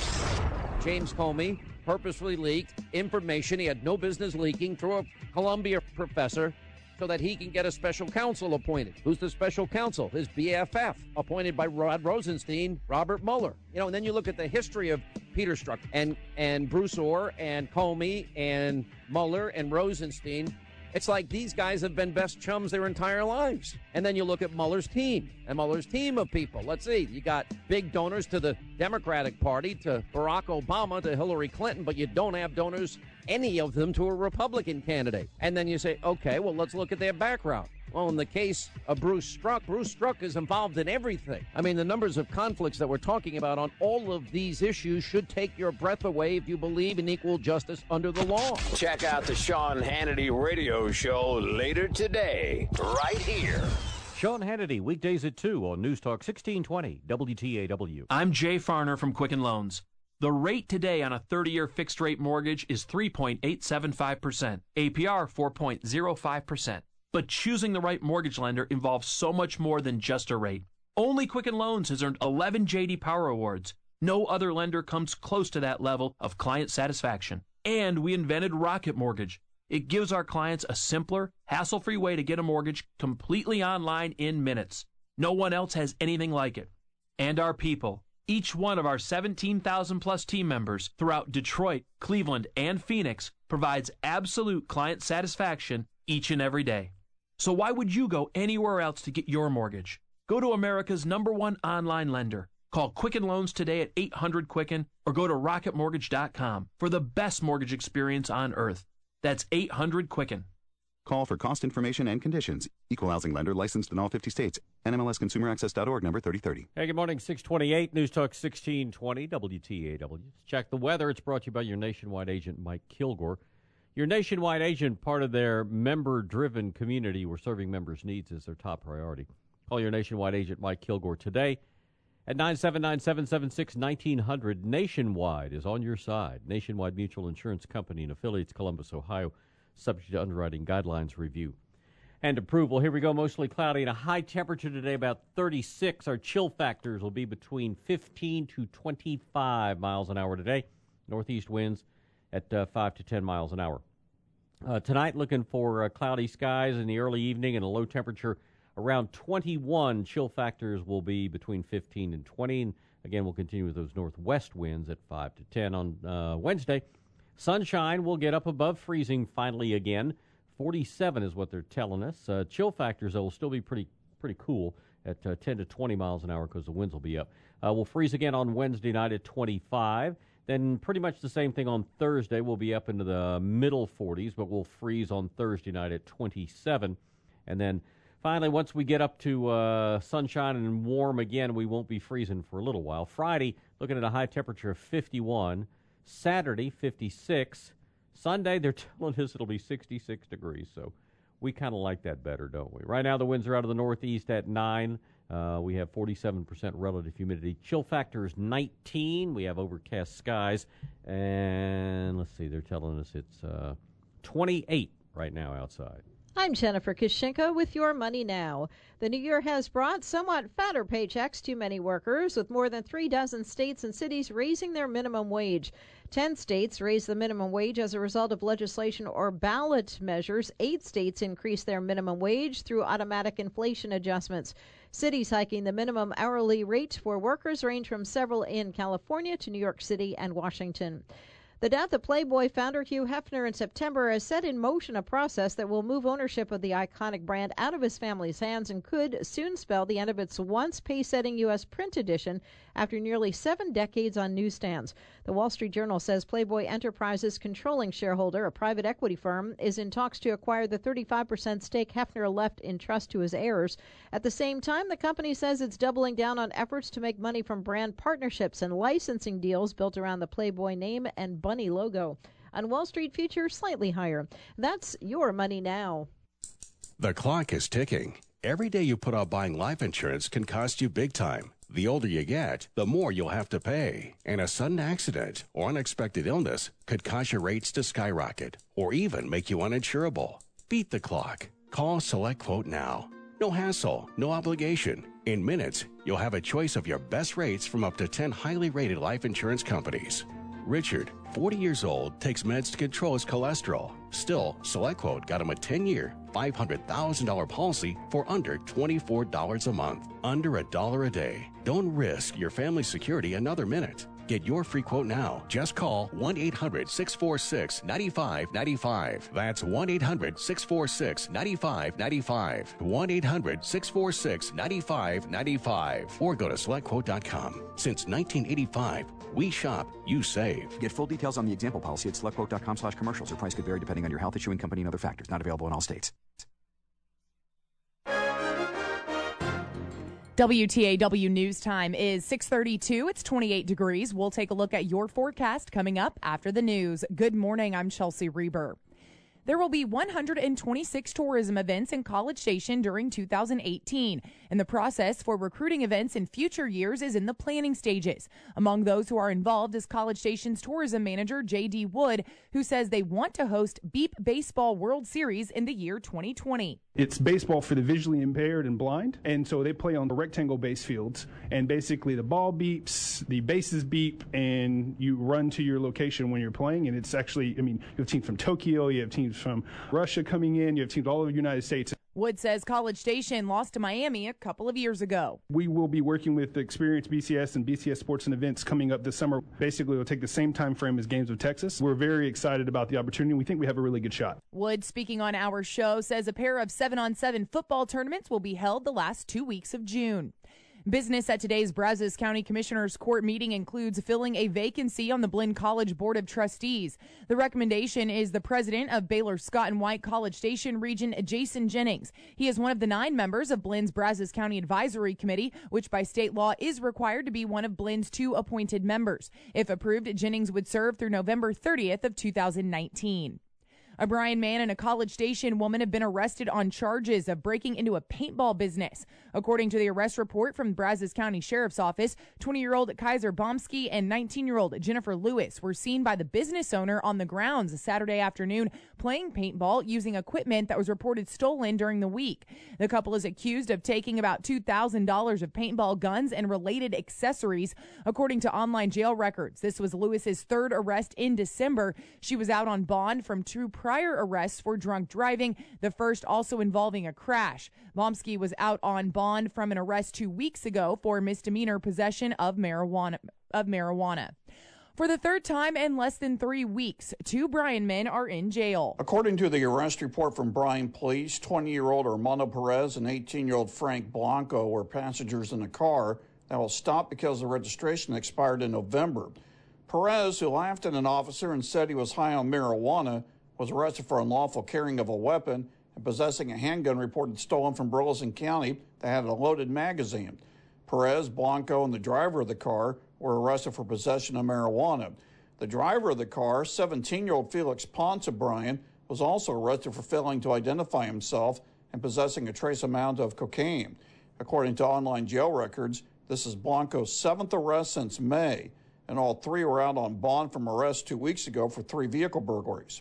James Comey purposely leaked information he had no business leaking through a Columbia professor so that he can get a special counsel appointed. Who's the special counsel? His B F F, appointed by Rod Rosenstein, Robert Mueller. You know, and then you look at the history of Peter Strzok and, and Bruce Orr and Comey and Mueller and Rosenstein. It's like these guys have been best chums their entire lives. And then you look at Mueller's team and Mueller's team of people. Let's see. You got big donors to the Democratic Party, to Barack Obama, to Hillary Clinton, but you don't have donors, any of them, to a Republican candidate. And then you say, okay, well, let's look at their background. Well, in the case of Bruce Strzok, Bruce Strzok is involved in everything. I mean, the numbers of conflicts that we're talking about on all of these issues should take your breath away if you believe in equal justice under the law. Check out the Sean Hannity Radio Show later today, right here. Sean Hannity, weekdays at two on News Talk sixteen twenty W T A W. I'm Jay Farner from Quicken Loans. The rate today on a thirty-year fixed-rate mortgage is three point eight seven five percent, A P R four point zero five percent. But choosing the right mortgage lender involves so much more than just a rate. Only Quicken Loans has earned eleven J D Power Awards. No other lender comes close to that level of client satisfaction. And we invented Rocket Mortgage. It gives our clients a simpler, hassle-free way to get a mortgage completely online in minutes. No one else has anything like it. And our people. Each one of our seventeen thousand plus team members throughout Detroit, Cleveland, and Phoenix provides absolute client satisfaction each and every day. So why would you go anywhere else to get your mortgage? Go to America's number one online lender. Call Quicken Loans today at eight hundred Quicken or go to rocket mortgage dot com for the best mortgage experience on earth. That's eight hundred Quicken. Call for cost information and conditions. Equal housing lender licensed in all fifty states. N M L S consumer access dot org number thirty thirty. Hey, good morning. six twenty-eight, News Talk sixteen twenty W T A W. Check the weather. It's brought to you by your nationwide agent, Mike Kilgore. Your nationwide agent, part of their member-driven community, where serving members' needs is their top priority. Call your nationwide agent, Mike Kilgore, today at nine seven nine, seven seven six, one nine hundred. Nationwide is on your side. Nationwide Mutual Insurance Company and affiliates, Columbus, Ohio, subject to underwriting guidelines review and approval. Here we go. Mostly cloudy and a high temperature today, about thirty-six. Our chill factors will be between fifteen to twenty-five miles an hour today. Northeast winds at uh, five to ten miles an hour. Uh, tonight, looking for uh, cloudy skies in the early evening and a low temperature around twenty-one. Chill factors will be between fifteen and twenty. And again, we'll continue with those northwest winds at five to ten on uh, Wednesday. Sunshine will get up above freezing finally again. forty-seven is what they're telling us. Uh, chill factors, though, will still be pretty pretty cool at uh, ten to twenty miles an hour because the winds will be up. Uh, we'll freeze again on Wednesday night at twenty-five. Then pretty much the same thing on Thursday. We'll be up into the middle forties, but we'll freeze on Thursday night at twenty-seven. And then finally, once we get up to uh, sunshine and warm again, we won't be freezing for a little while. Friday, looking at a high temperature of fifty-one. Saturday, fifty-six. Sunday, they're telling us it'll be sixty-six degrees, so we kind of like that better, don't we? Right now, the winds are out of the northeast at nine. Uh, we have forty-seven percent relative humidity. Chill factor is nineteen. We have overcast skies. And let's see, they're telling us it's uh, twenty-eight right now outside. I'm Jennifer Kushinka with Your Money Now. The new year has brought somewhat fatter paychecks to many workers, with more than three dozen states and cities raising their minimum wage. Ten states raised the minimum wage as a result of legislation or ballot measures. Eight states increased their minimum wage through automatic inflation adjustments. Cities hiking the minimum hourly rate for workers range from several in California to New York City and Washington. The death of Playboy founder Hugh Hefner in September has set in motion a process that will move ownership of the iconic brand out of his family's hands and could soon spell the end of its once pace-setting U S print edition after nearly seven decades on newsstands. The Wall Street Journal says Playboy Enterprises' controlling shareholder, a private equity firm, is in talks to acquire the thirty-five percent stake Hefner left in trust to his heirs. At the same time, the company says it's doubling down on efforts to make money from brand partnerships and licensing deals built around the Playboy name and bunny logo. On Wall Street, futures slightly higher. That's Your Money Now. The clock is ticking. Every day you put off buying life insurance can cost you big time. The older you get, the more you'll have to pay. And a sudden accident or unexpected illness could cause your rates to skyrocket or even make you uninsurable. Beat the clock. Call SelectQuote now. No hassle, no obligation. In minutes, you'll have a choice of your best rates from up to ten highly rated life insurance companies. Richard, forty years old, takes meds to control his cholesterol. Still, SelectQuote got him a ten-year, five hundred thousand dollars policy for under twenty-four dollars a month. Under a dollar a day. Don't risk your family's security another minute. Get your free quote now. Just call one eight hundred six four six nine five nine five. That's one eight hundred six four six nine five nine five. one eight hundred six four six nine five nine five. Or go to select quote dot com. Since nineteen eighty-five, we shop, you save. Get full details on the example policy at select quote dot com slash commercials. Your price could vary depending on your health, issuing company, and other factors. Not available in all states. W T A W News Time is six thirty-two. It's twenty-eight degrees. We'll take a look at your forecast coming up after the news. Good morning. I'm Chelsea Reber. There will be one hundred twenty-six tourism events in College Station during two thousand eighteen, and the process for recruiting events in future years is in the planning stages. Among those who are involved is College Station's tourism manager, J D Wood, who says they want to host Beep Baseball World Series in the year twenty twenty. It's baseball for the visually impaired and blind, and so they play on the rectangle base fields, and basically the ball beeps, the bases beep, and you run to your location when you're playing, and it's actually, I mean, you have teams from Tokyo, you have teams from Russia coming in, you have teams all over the United States. Wood says College Station lost to Miami a couple of years ago. We will be working with the Experience B C S and B C S Sports and Events coming up this summer. Basically, it'll take the same time frame as Games of Texas. We're very excited about the opportunity. We think we have a really good shot. Wood, speaking on our show, says a pair of seven-on-seven football tournaments will be held the last two weeks of June. Business at today's Brazos County Commissioners Court meeting includes filling a vacancy on the Blinn College Board of Trustees. The recommendation is the president of Baylor Scott and White College Station Region, Jason Jennings. He is one of the nine members of Blinn's Brazos County Advisory Committee, which by state law is required to be one of Blinn's two appointed members. If approved, Jennings would serve through November thirtieth of two thousand nineteen. A Bryan man and a College Station woman have been arrested on charges of breaking into a paintball business. According to the arrest report from Brazos County Sheriff's Office, twenty-year-old Kaiser Bomsky and nineteen-year-old Jennifer Lewis were seen by the business owner on the grounds Saturday afternoon playing paintball using equipment that was reported stolen during the week. The couple is accused of taking about two thousand dollars of paintball guns and related accessories, according to online jail records. This was Lewis's third arrest in December. She was out on bond from two prior arrests for drunk driving, the first also involving a crash. Bomsky was out on bond from an arrest two weeks ago for misdemeanor possession of marijuana. Of marijuana. For the third time in less than three weeks, two Bryan men are in jail. According to the arrest report from Bryan Police, twenty-year-old Armando Perez and eighteen-year-old Frank Blanco were passengers in a car that was stopped because the registration expired in November. Perez, who laughed at an officer and said he was high on marijuana, was arrested for unlawful carrying of a weapon and possessing a handgun reported stolen from Burleson County that had a loaded magazine. Perez, Blanco, and the driver of the car were arrested for possession of marijuana. The driver of the car, seventeen-year-old Felix Ponce Bryan, was also arrested for failing to identify himself and possessing a trace amount of cocaine. According to online jail records, this is Blanco's seventh arrest since May, and all three were out on bond from arrest two weeks ago for three vehicle burglaries.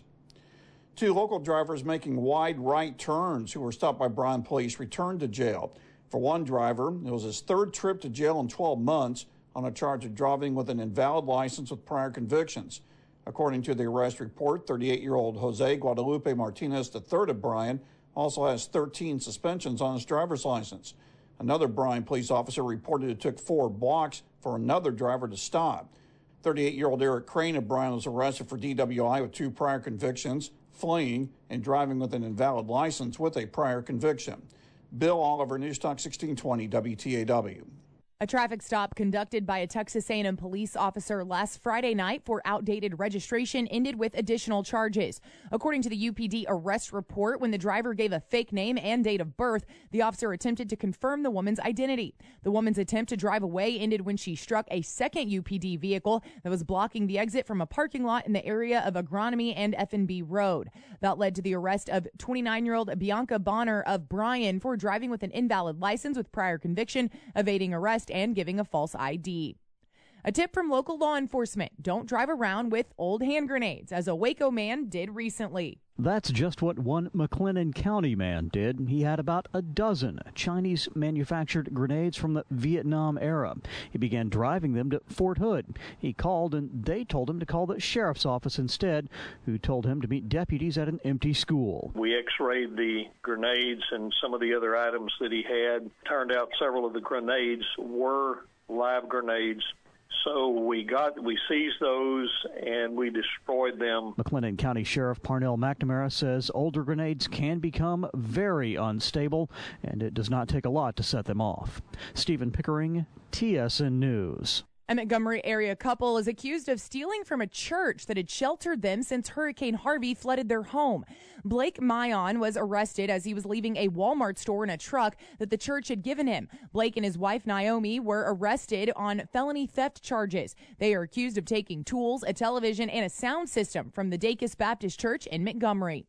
Two local drivers making wide right turns who were stopped by Bryan police returned to jail. For one driver, it was his third trip to jail in twelve months on a charge of driving with an invalid license with prior convictions. According to the arrest report, thirty-eight-year-old Jose Guadalupe Martinez the third of Bryan also has thirteen suspensions on his driver's license. Another Bryan police officer reported it took four blocks for another driver to stop. thirty-eight-year-old Eric Crane of Bryan was arrested for D W I with two prior convictions, fleeing, and driving with an invalid license with a prior conviction. Bill Oliver, News Talk sixteen twenty W T A W. A traffic stop conducted by a Texas A and M police officer last Friday night for outdated registration ended with additional charges. According to the U P D arrest report, when the driver gave a fake name and date of birth, the officer attempted to confirm the woman's identity. The woman's attempt to drive away ended when she struck a second U P D vehicle that was blocking the exit from a parking lot in the area of Agronomy and F and B Road. That led to the arrest of twenty-nine-year-old Bianca Bonner of Bryan for driving with an invalid license with prior conviction, evading arrest, and giving a false I D. A tip from local law enforcement: don't drive around with old hand grenades, as a Waco man did recently. That's just what one McLennan County man did. He had about a dozen Chinese-manufactured grenades from the Vietnam era. He began driving them to Fort Hood. He called, and they told him to call the sheriff's office instead, who told him to meet deputies at an empty school. We x-rayed the grenades and some of the other items that he had. Turned out several of the grenades were live grenades. So we got, we seized those and we destroyed them. McLennan County Sheriff Parnell McNamara says older grenades can become very unstable, and it does not take a lot to set them off. Stephen Pickering, T S N News. A Montgomery area couple is accused of stealing from a church that had sheltered them since Hurricane Harvey flooded their home. Blake Mayon was arrested as he was leaving a Walmart store in a truck that the church had given him. Blake and his wife Naomi were arrested on felony theft charges. They are accused of taking tools, a television, and a sound system from the Dacus Baptist Church in Montgomery.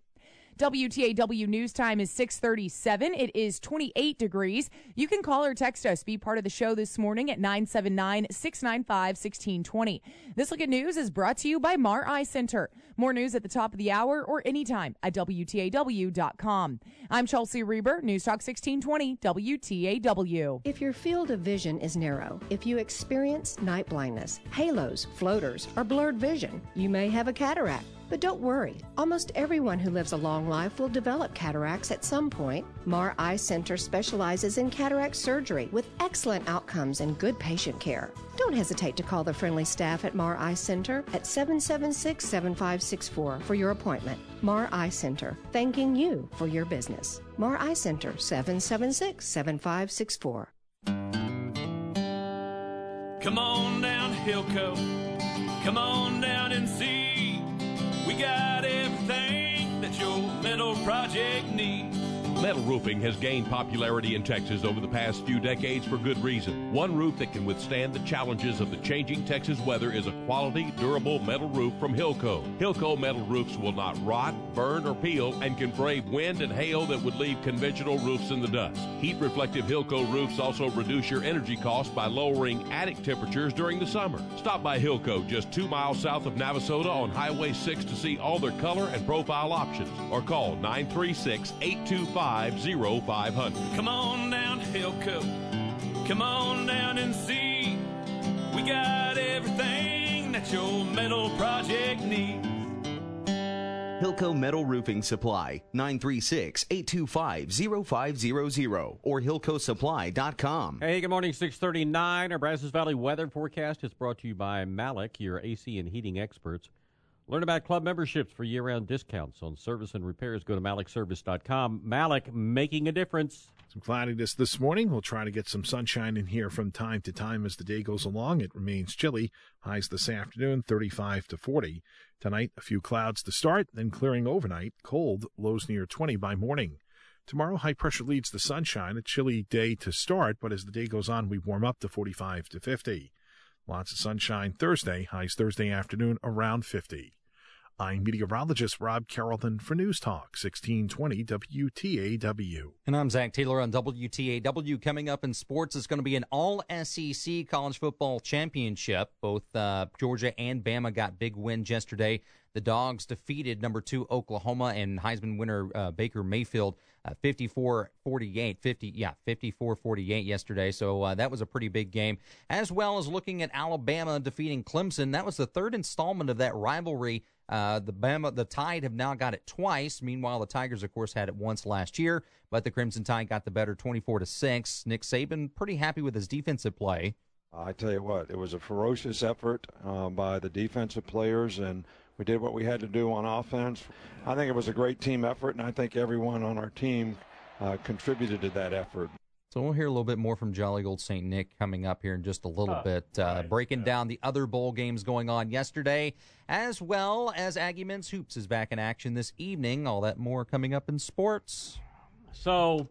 W T A W News Time is six thirty-seven. It is twenty-eight degrees. You can call or text us. Be part of the show this morning at nine seven nine, six nine five, one six two zero. This Look at News is brought to you by Mar Eye Center. More news at the top of the hour or anytime at W T A W dot com. I'm Chelsea Reber, News Talk sixteen twenty W T A W. If your field of vision is narrow, if you experience night blindness, halos, floaters, or blurred vision, you may have a cataract. But don't worry, almost everyone who lives a long life will develop cataracts at some point. Mar Eye Center specializes in cataract surgery with excellent outcomes and good patient care. Don't hesitate to call the friendly staff at Mar Eye Center at seven seven six, seven five six four for your appointment. Mar Eye Center, thanking you for your business. Mar Eye Center, seven seven six, seven five six four. Come on down to Hilco. Come on down and see. We got everything that your metal project needs. Metal roofing has gained popularity in Texas over the past few decades for good reason. One roof that can withstand the challenges of the changing Texas weather is a quality, durable metal roof from Hilco. Hilco metal roofs will not rot, burn, or peel and can brave wind and hail that would leave conventional roofs in the dust. Heat-reflective Hilco roofs also reduce your energy costs by lowering attic temperatures during the summer. Stop by Hilco just two miles south of Navasota on Highway six to see all their color and profile options, or call nine three six, eight two five, zero five zero zero. Come on down to Hilco. Come on down and see. We got everything that your metal project needs. Hilco Metal Roofing Supply, nine three six, eight two five, zero five zero zero or hilco supply dot com. Hey, good morning, six thirty-nine. Our Brazos Valley weather forecast is brought to you by Malik, your A C and heating experts. Learn about club memberships for year-round discounts on service and repairs. Go to malik service dot com. Malik, making a difference. Some cloudiness this morning. We'll try to get some sunshine in here from time to time as the day goes along. It remains chilly. Highs this afternoon, thirty-five to forty. Tonight, a few clouds to start, then clearing overnight. Cold, lows near twenty by morning. Tomorrow, high pressure leads the sunshine. A chilly day to start, but as the day goes on, we warm up to forty-five to fifty. Lots of sunshine Thursday. Highs Thursday afternoon around fifty. I'm meteorologist Rob Carrollton for News Talk sixteen twenty W T A W. And I'm Zach Taylor on W T A W. Coming up in sports is going to be an all-S E C college football championship. Both uh, Georgia and Bama got big wins yesterday. The Dogs defeated number two Oklahoma and Heisman winner uh, Baker Mayfield uh, fifty-four forty-eight. fifty, yeah, fifty-four forty-eight yesterday. So uh, that was a pretty big game. As well as looking at Alabama defeating Clemson. That was the third installment of that rivalry. Uh, the Bama, the Tide have now got it twice. Meanwhile, the Tigers, of course, had it once last year, but the Crimson Tide got the better, twenty-four to six. Nick Saban pretty happy with his defensive play. I tell you what, it was a ferocious effort uh, by the defensive players, and we did what we had to do on offense. I think it was a great team effort, and I think everyone on our team uh, contributed to that effort. So we'll hear a little bit more from Jolly Old Saint Nick coming up here in just a little bit, uh, breaking down the other bowl games going on yesterday, as well as Aggie Men's Hoops is back in action this evening. All that more coming up in sports. So,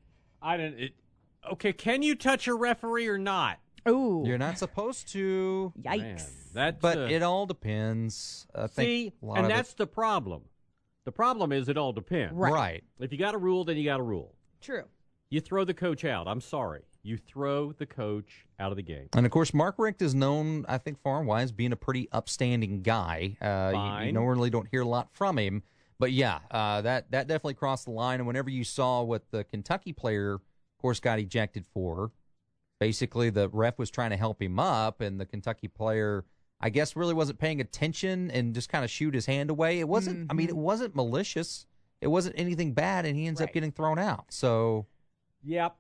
I didn't. It, okay, can you touch a referee or not? Ooh, you're not supposed to. Yikes! Man, that's but uh, it all depends. I see, think a lot and of that's it, the problem. The problem is it all depends. Right. right. If you got a rule, then you got a rule. True. You throw the coach out. I'm sorry. You throw the coach out of the game. And, of course, Mark Richt is known, I think, farm-wise, being a pretty upstanding guy. Uh, Fine. You, you normally don't hear a lot from him. But, yeah, uh, that, that definitely crossed the line. And whenever you saw what the Kentucky player, of course, got ejected for, basically the ref was trying to help him up, and the Kentucky player, I guess, really wasn't paying attention and just kind of shoot his hand away. It wasn't, mm-hmm. I mean, it wasn't malicious. It wasn't anything bad, and he ends right. up getting thrown out. So... Yep.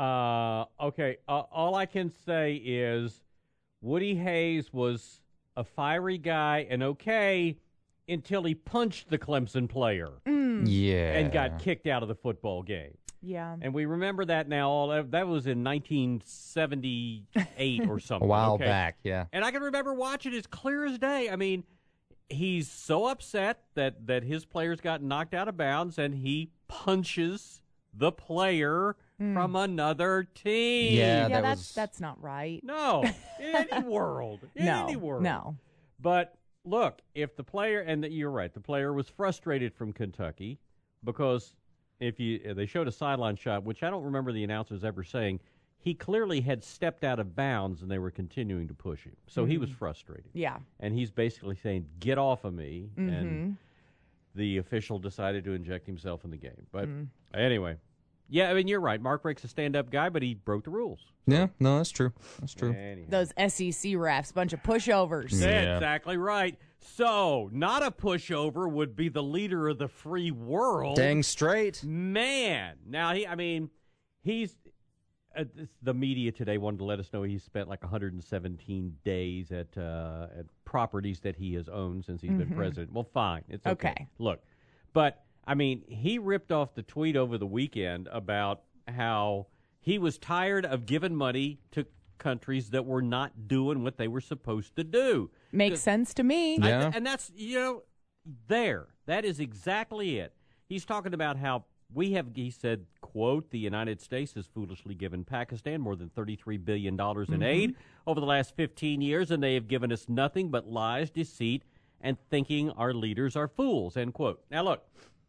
Uh, okay. Uh, all I can say is Woody Hayes was a fiery guy and okay until he punched the Clemson player. Mm. Yeah. And got kicked out of the football game. Yeah. And we remember that now. All that, that was in nineteen seventy-eight or something. A while okay? back, yeah. And I can remember watching it as clear as day. I mean, he's so upset that, that his players got knocked out of bounds, and he punches the player mm. from another team. Yeah, yeah that that's was... that's not right. No, in any world, in no, any world, no. But look, if the player, and the, you're right, the player was frustrated from Kentucky because if you they showed a sideline shot, which I don't remember the announcers ever saying, he clearly had stepped out of bounds and they were continuing to push him, so mm-hmm. he was frustrated. Yeah, and he's basically saying, "Get off of me," mm-hmm. and the official decided to inject himself in the game. But mm. anyway, yeah, I mean, you're right. Mark Richt's a stand-up guy, but he broke the rules. Yeah, no, that's true. That's true. Anyhow. Those S E C refs, bunch of pushovers. Yeah. Exactly right. So, not a pushover would be the leader of the free world. Dang straight. Man. Now, he, I mean, he's, uh, the media today wanted to let us know he spent like one hundred seventeen days at uh, at properties that he has owned since he's mm-hmm. been president. Well, fine. It's okay. okay. Look, but, I mean, he ripped off the tweet over the weekend about how he was tired of giving money to countries that were not doing what they were supposed to do. Makes sense to me. Yeah. I, and that's, you know, there. That is exactly it. He's talking about how we have, he said, quote, the United States has foolishly given Pakistan more than thirty-three billion dollars in mm-hmm. aid over the last fifteen years, and they have given us nothing but lies, deceit, and thinking our leaders are fools, end quote. Now, look,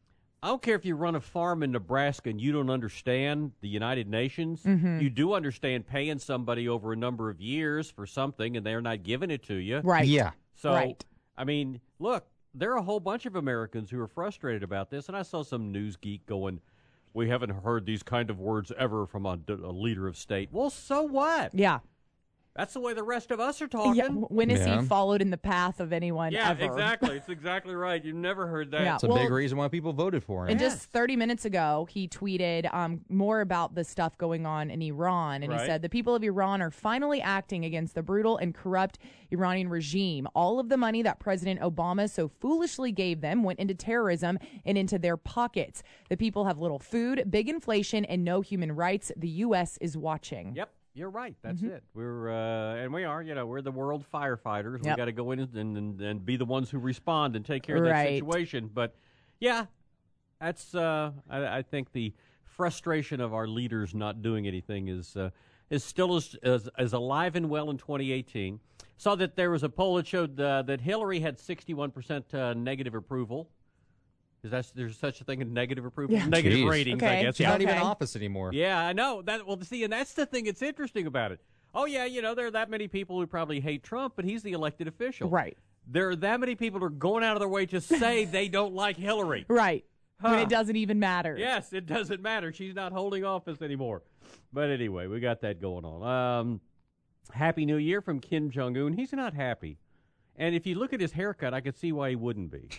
I don't care if you run a farm in Nebraska and you don't understand the United Nations. Mm-hmm. You do understand paying somebody over a number of years for something and they're not giving it to you. Right. Yeah. So, right. I mean, look, there are a whole bunch of Americans who are frustrated about this, and I saw some news geek going, we haven't heard these kind of words ever from a, a leader of state. Well, so what? Yeah. That's the way the rest of us are talking. Yeah. When has Yeah. he followed in the path of anyone Yeah, ever? exactly. It's exactly right. You've never heard that. Yeah. It's a Well, big reason why people voted for him. And Yes. just thirty minutes ago, he tweeted um, more about the stuff going on in Iran. And Right. he said, the people of Iran are finally acting against the brutal and corrupt Iranian regime. All of the money that President Obama so foolishly gave them went into terrorism and into their pockets. The people have little food, big inflation, and no human rights. The U S is watching. Yep. You're right. That's Mm-hmm. it. We're uh, and we are. You know, we're the world firefighters. We Yep. got to go in and, and and be the ones who respond and take care of Right. that situation. But yeah, that's. Uh, I, I think the frustration of our leaders not doing anything is uh, is still as, as as alive and well in twenty eighteen. Saw that there was a poll that showed uh, that Hillary had sixty-one percent uh, negative approval. Is that there's such a thing as negative approval? Yeah. Negative Jeez. ratings, Okay. I guess. She's Yeah. not even in office anymore. Yeah, I know. That well, see, and that's the thing that's interesting about it. Oh, yeah, you know, there are that many people who probably hate Trump, but he's the elected official. Right. There are that many people who are going out of their way to say they don't like Hillary. Right. When Huh. it doesn't even matter. Yes, it doesn't matter. She's not holding office anymore. But anyway, we got that going on. Um, Happy New Year from Kim Jong-un. He's not happy. And if you look at his haircut, I could see why he wouldn't be.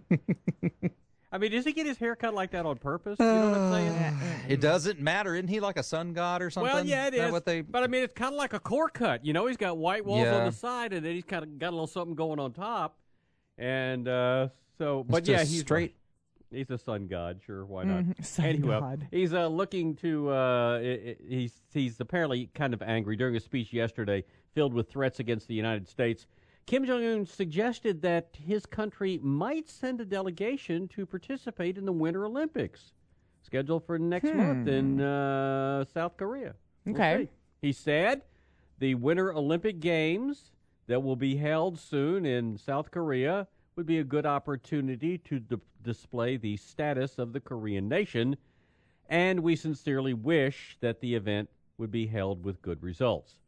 I mean, does he get his haircut like that on purpose? You know what I'm saying? It doesn't matter. Isn't he like a sun god or something? Well, yeah, it is. That is. what they... But I mean, it's kind of like a core cut. You know, he's got white walls Yeah. on the side, and then he's kind of got a little something going on top. And uh, so, but It's yeah, just he's straight. He's a sun god, sure. Why not? Mhm, sun anyway, god. he's uh, looking to. Uh, i- i- he's he's apparently kind of angry during a speech yesterday, filled with threats against the United States. Kim Jong-un suggested that his country might send a delegation to participate in the Winter Olympics, scheduled for next Hmm. month in uh, South Korea. We'll Okay. see. He said the Winter Olympic Games that will be held soon in South Korea would be a good opportunity to d- display the status of the Korean nation, and we sincerely wish that the event would be held with good results.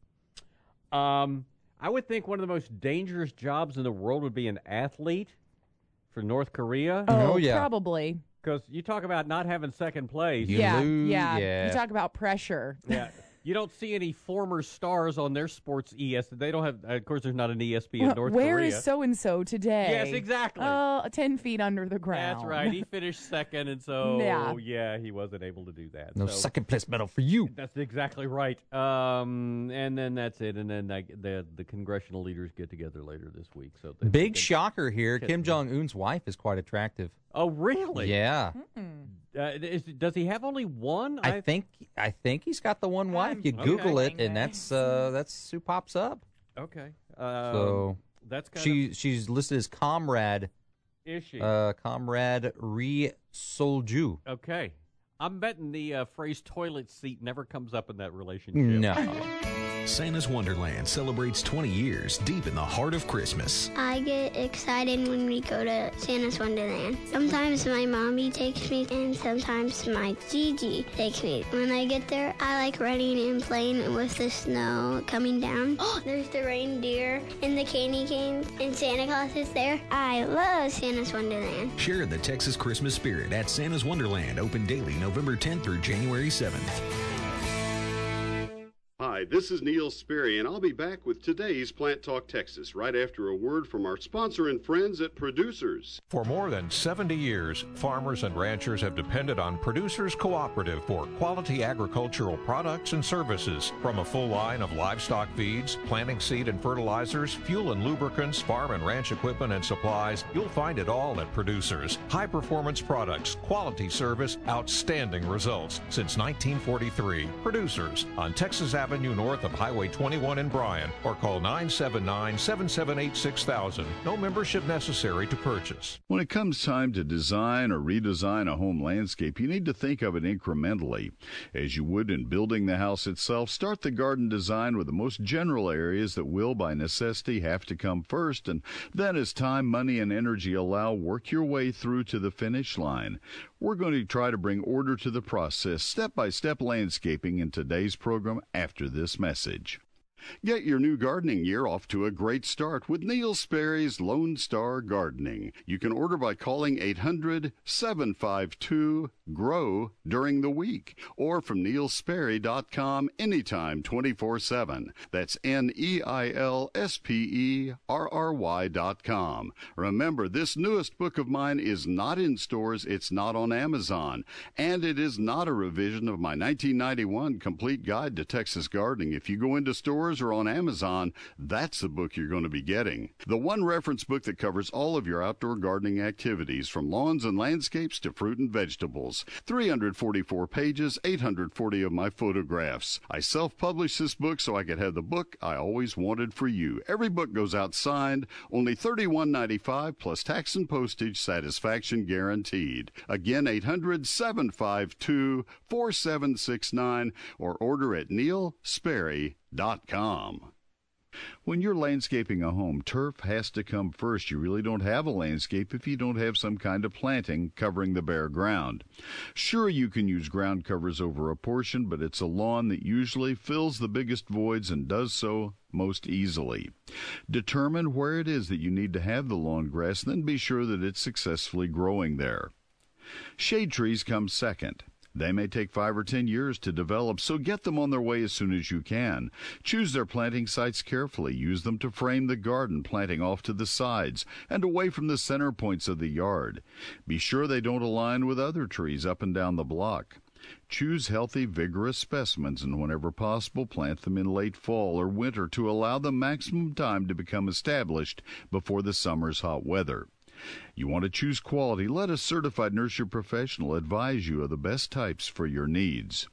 Um, I would think one of the most dangerous jobs in the world would be an athlete for North Korea. Oh, probably. Because you talk about not having second place. Yeah, yeah. You talk about pressure. Yeah. You don't see any former stars on their sports E S. They don't have, of course, there's not an E S P in Well, North Where Korea. is so-and-so today? Yes, exactly. Oh, ten feet under the ground. That's right. He finished second, and so, Yeah. yeah, he wasn't able to do that. No so. second place medal for you. That's exactly right. Um, and then that's it. And then like, the the congressional leaders get together later this week. So they- Big they- shocker here. Kim Jong Un's wife is quite attractive. Oh, really? Yeah. Uh, is, does he have only one? I think I think he's got the one wife. You okay. Google it, and that's uh, that's who pops up. Okay. Um, So that's kind she she's listed as comrade. Is she? Uh, comrade Ri Solju. Okay. I'm betting the uh, phrase toilet seat never comes up in that relationship. No. Santa's Wonderland celebrates twenty years deep in the heart of Christmas. I get excited when we go to Santa's Wonderland. Sometimes my mommy takes me, and sometimes my Gigi takes me. When I get there, I like running and playing with the snow coming down. Oh, there's the reindeer and the candy canes, and Santa Claus is there. I love Santa's Wonderland. Share the Texas Christmas spirit at Santa's Wonderland, open daily November tenth through January seventh. Hi, this is Neil Sperry, and I'll be back with today's Plant Talk Texas right after a word from our sponsor and friends at Producers. For more than seventy years, farmers and ranchers have depended on Producers Cooperative for quality agricultural products and services. From a full line of livestock feeds, planting seed and fertilizers, fuel and lubricants, farm and ranch equipment and supplies, you'll find it all at Producers. High-performance products, quality service, outstanding results. Since nineteen forty-three, Producers on Texas Avenue north of Highway twenty-one in Bryan, or call nine seven nine, seven seven eight, six thousand. No membership necessary to purchase. When it comes time to design or redesign a home landscape, you need to think of it incrementally. As you would in building the house itself, start the garden design with the most general areas that will, by necessity, have to come first, and then as time, money, and energy allow, work your way through to the finish line. We're going to try to bring order to the process, step-by-step landscaping in today's program after this message. Get your new gardening year off to a great start with Neil Sperry's Lone Star Gardening. You can order by calling eight hundred, seven five two, G R O W during the week or from neil sperry dot com anytime twenty-four seven. That's N E I L S P E R R Y dot com. Remember, this newest book of mine is not in stores, it's not on Amazon, and it is not a revision of my nineteen ninety-one Complete Guide to Texas Gardening. If you go into stores or on Amazon, that's the book you're going to be getting. The one reference book that covers all of your outdoor gardening activities, from lawns and landscapes to fruit and vegetables. three hundred forty-four pages, eight hundred forty of my photographs. I self-published this book so I could have the book I always wanted for you. Every book goes out signed, only thirty-one ninety-five plus tax and postage, satisfaction guaranteed. Again, eight hundred, seven five two, four seven six nine or order at neil sperry dot com. When you're landscaping a home, turf has to come first. You really don't have a landscape if you don't have some kind of planting covering the bare ground. Sure, you can use ground covers over a portion, but it's a lawn that usually fills the biggest voids and does so most easily. Determine where it is that you need to have the lawn grass, then be sure that it's successfully growing there. Shade trees come second. They may take five or ten years to develop, so get them on their way as soon as you can. Choose their planting sites carefully. Use them to frame the garden, planting off to the sides and away from the center points of the yard. Be sure they don't align with other trees up and down the block. Choose healthy, vigorous specimens, and whenever possible, plant them in late fall or winter to allow them maximum time to become established before the summer's hot weather. You want to choose quality, let a certified nursery professional advise you of the best types for your needs.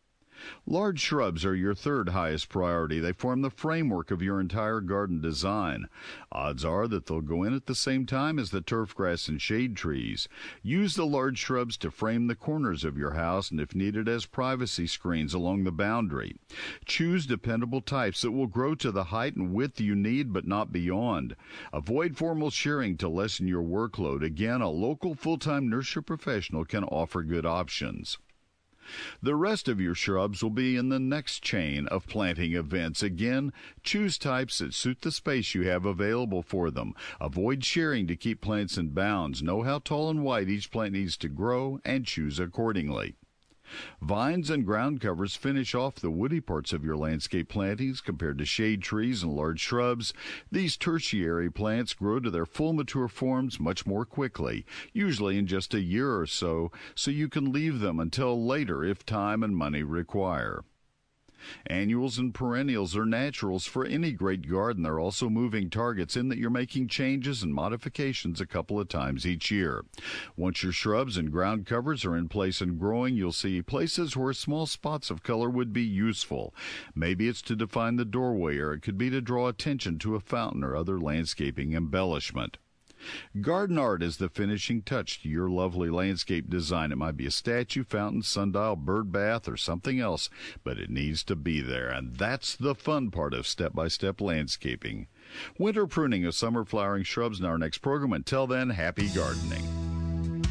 Large shrubs are your third highest priority. They form the framework of your entire garden design. Odds are that they'll go in at the same time as the turf grass and shade trees. Use the large shrubs to frame the corners of your house and, if needed, as privacy screens along the boundary. Choose dependable types that will grow to the height and width you need but not beyond. Avoid formal shearing to lessen your workload. Again, a local full-time nursery professional can offer good options. The rest of your shrubs will be in the next chain of planting events. Again, choose types that suit the space you have available for them. Avoid shearing to keep plants in bounds. Know how tall and wide each plant needs to grow and choose accordingly. Vines and ground covers finish off the woody parts of your landscape plantings compared to shade trees and large shrubs. These tertiary plants grow to their full mature forms much more quickly, usually in just a year or so, so you can leave them until later if time and money require. Annuals and perennials are naturals for any great garden. They're also moving targets in that you're making changes and modifications a couple of times each year. Once your shrubs and ground covers are in place and growing, you'll see places where small spots of color would be useful. Maybe it's to define the doorway, or it could be to draw attention to a fountain or other landscaping embellishment. Garden art is the finishing touch to your lovely landscape design. It might be a statue, fountain, sundial, bird bath, or something else, but it needs to be there, and that's the fun part of step-by-step landscaping. Winter pruning of summer flowering shrubs in our next program. Until then, happy gardening.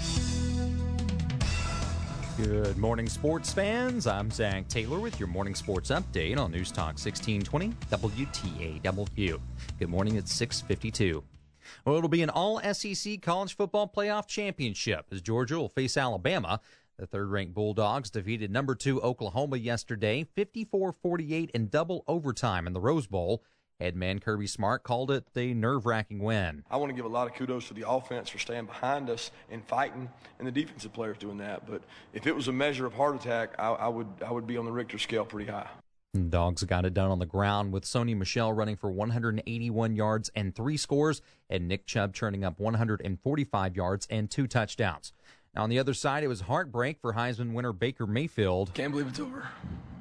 Good morning, sports fans. I'm Zach Taylor with your morning sports update on News Talk sixteen twenty W T A W. Good morning, it's six fifty-two. Well, it'll be an all-S E C college football playoff championship as Georgia will face Alabama. The third-ranked Bulldogs defeated number two Oklahoma yesterday, fifty-four forty-eight in double overtime in the Rose Bowl. Head man Kirby Smart called it a nerve-wracking win. I want to give a lot of kudos to the offense for staying behind us and fighting, and the defensive players doing that. But if it was a measure of heart attack, I, I would I would be on the Richter scale pretty high. Dogs got it done on the ground with Sony Michel running for one hundred eighty-one yards and three scores, and Nick Chubb turning up one hundred forty-five yards and two touchdowns. Now, on the other side, it was heartbreak for Heisman winner Baker Mayfield. Can't believe it's over.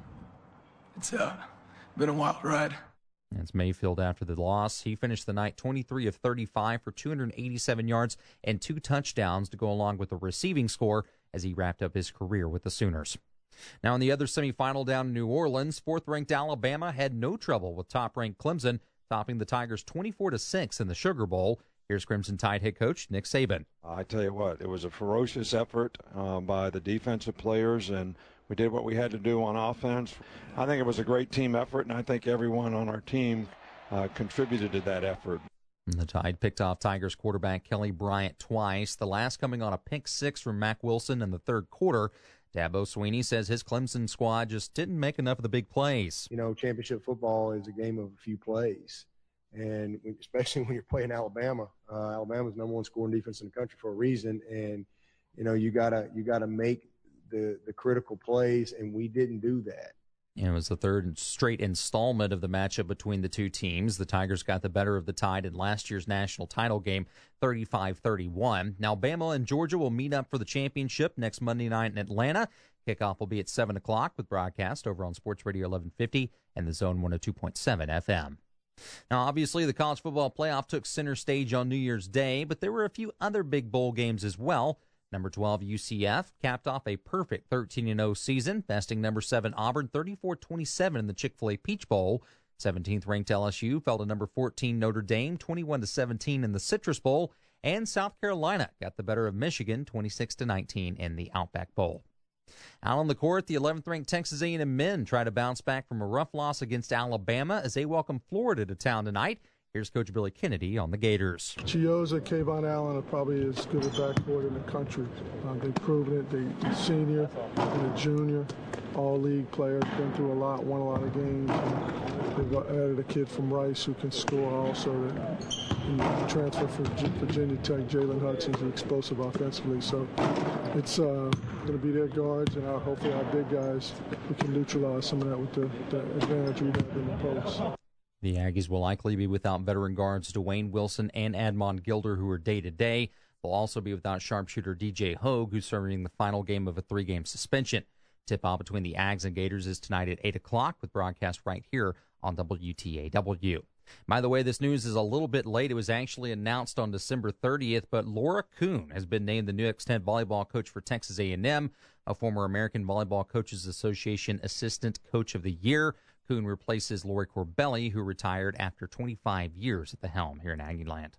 It's uh, been a wild ride. That's Mayfield after the loss. He finished the night twenty-three of thirty-five for two hundred eighty-seven yards and two touchdowns to go along with the receiving score as he wrapped up his career with the Sooners. Now, in the other semifinal down in New Orleans, fourth-ranked Alabama had no trouble with top-ranked Clemson, topping the Tigers twenty-four to six in the Sugar Bowl. Here's Crimson Tide head coach Nick Saban. I tell you what, it was a ferocious effort uh, by the defensive players, and we did what we had to do on offense. I think it was a great team effort, and I think everyone on our team uh, contributed to that effort. The Tide picked off Tigers quarterback Kelly Bryant twice, the last coming on a pick six from Mack Wilson in the third quarter. Dabo Swinney says his Clemson squad just didn't make enough of the big plays. You know, championship football is a game of a few plays, and especially when you're playing Alabama. Uh, Alabama's number one scoring defense in the country for a reason, and you know you gotta you gotta make the the critical plays, and we didn't do that. It was the third straight installment of the matchup between the two teams. The Tigers got the better of the Tide in last year's national title game, thirty-five thirty-one. Now, Bama and Georgia will meet up for the championship next Monday night in Atlanta. Kickoff will be at seven o'clock with broadcast over on Sports Radio eleven fifty and the Zone one oh two point seven F M. Now, obviously, the college football playoff took center stage on New Year's Day, but there were a few other big bowl games as well. Number twelve, U C F, capped off a perfect thirteen and oh season, besting number seven, Auburn, thirty-four twenty-seven in the Chick-fil-A Peach Bowl. seventeenth ranked L S U fell to number fourteen Notre Dame, twenty-one to seventeen in the Citrus Bowl, and South Carolina got the better of Michigan, twenty-six to nineteen in the Outback Bowl. Out on the court, the eleventh ranked Texas A and M men try to bounce back from a rough loss against Alabama as they welcome Florida to town tonight. Here's Coach Billy Kennedy on the Gators. Chioza, Kayvon Allen are probably as good a backcourt in the country. Um, they've proven it. They, the senior and the junior, all league players, been through a lot, won a lot of games. And they've added a kid from Rice who can score also. And the transfer from Virginia Tech, Jalen Hudson, is explosive offensively. So it's uh, going to be their guards and our, hopefully our big guys who can neutralize some of that with the, the advantage we have in the post. The Aggies will likely be without veteran guards Dwayne Wilson and Admon Gilder, who are day-to-day. They'll also be without sharpshooter D J Hogue, who's serving the final game of a three-game suspension. Tip-off between the Ags and Gators is tonight at eight o'clock with broadcast right here on W T A W. By the way, this news is a little bit late. It was actually announced on December thirtieth, but Laura Kuhn has been named the new extent volleyball coach for Texas A and M, a former American Volleyball Coaches Association Assistant Coach of the Year. Kuhn replaces Lori Corbelli, who retired after twenty-five years at the helm here in Aggieland.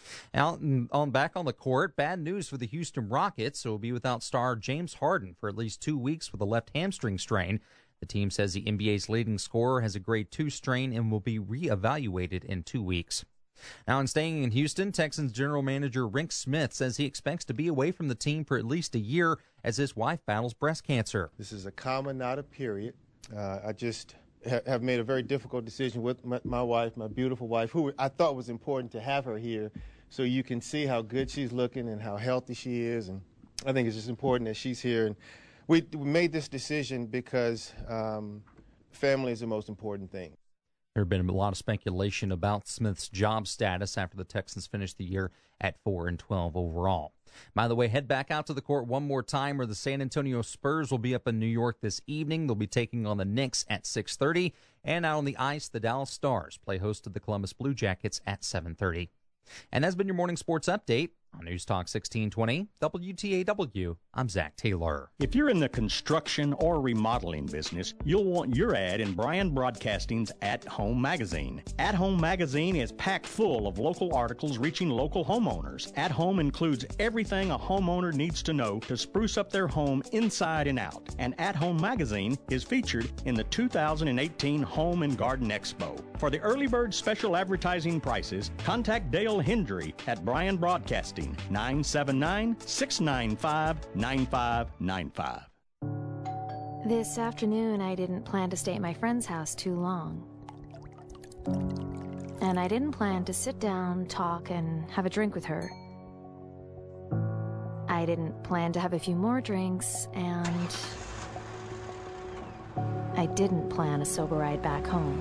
Out and on back on the court, bad news for the Houston Rockets, who will be without star James Harden for at least two weeks with a left hamstring strain. The team says the N B A's leading scorer has a grade two strain and will be reevaluated in two weeks. Now, in staying in Houston, Texans general manager Rink Smith says he expects to be away from the team for at least a year as his wife battles breast cancer. This is a comma, not a period. Uh, I just ha- have made a very difficult decision with my, my wife, my beautiful wife, who I thought was important to have her here so you can see how good she's looking and how healthy she is. And I think it's just important that she's here. And we, we made this decision because um, family is the most important thing. There had been a lot of speculation about Smith's job status after the Texans finished the year at four and twelve overall. By the way, head back out to the court one more time where the San Antonio Spurs will be up in New York this evening. They'll be taking on the Knicks at six thirty. And out on the ice, the Dallas Stars play host to the Columbus Blue Jackets at seven thirty. And that's been your morning sports update on News Talk sixteen twenty W T A W. I'm Zach Taylor. If you're in the construction or remodeling business, you'll want your ad in Bryan Broadcasting's At Home magazine. At Home magazine is packed full of local articles reaching local homeowners. At Home includes everything a homeowner needs to know to spruce up their home inside and out. And At Home magazine is featured in the two thousand eighteen Home and Garden Expo. For the early bird special advertising prices, contact Dale Hendry at Bryan Broadcasting, nine seven nine, six nine five, nine five nine five. This afternoon, I didn't plan to stay at my friend's house too long. And I didn't plan to sit down, talk, and have a drink with her. I didn't plan to have a few more drinks, and I didn't plan a sober ride back home.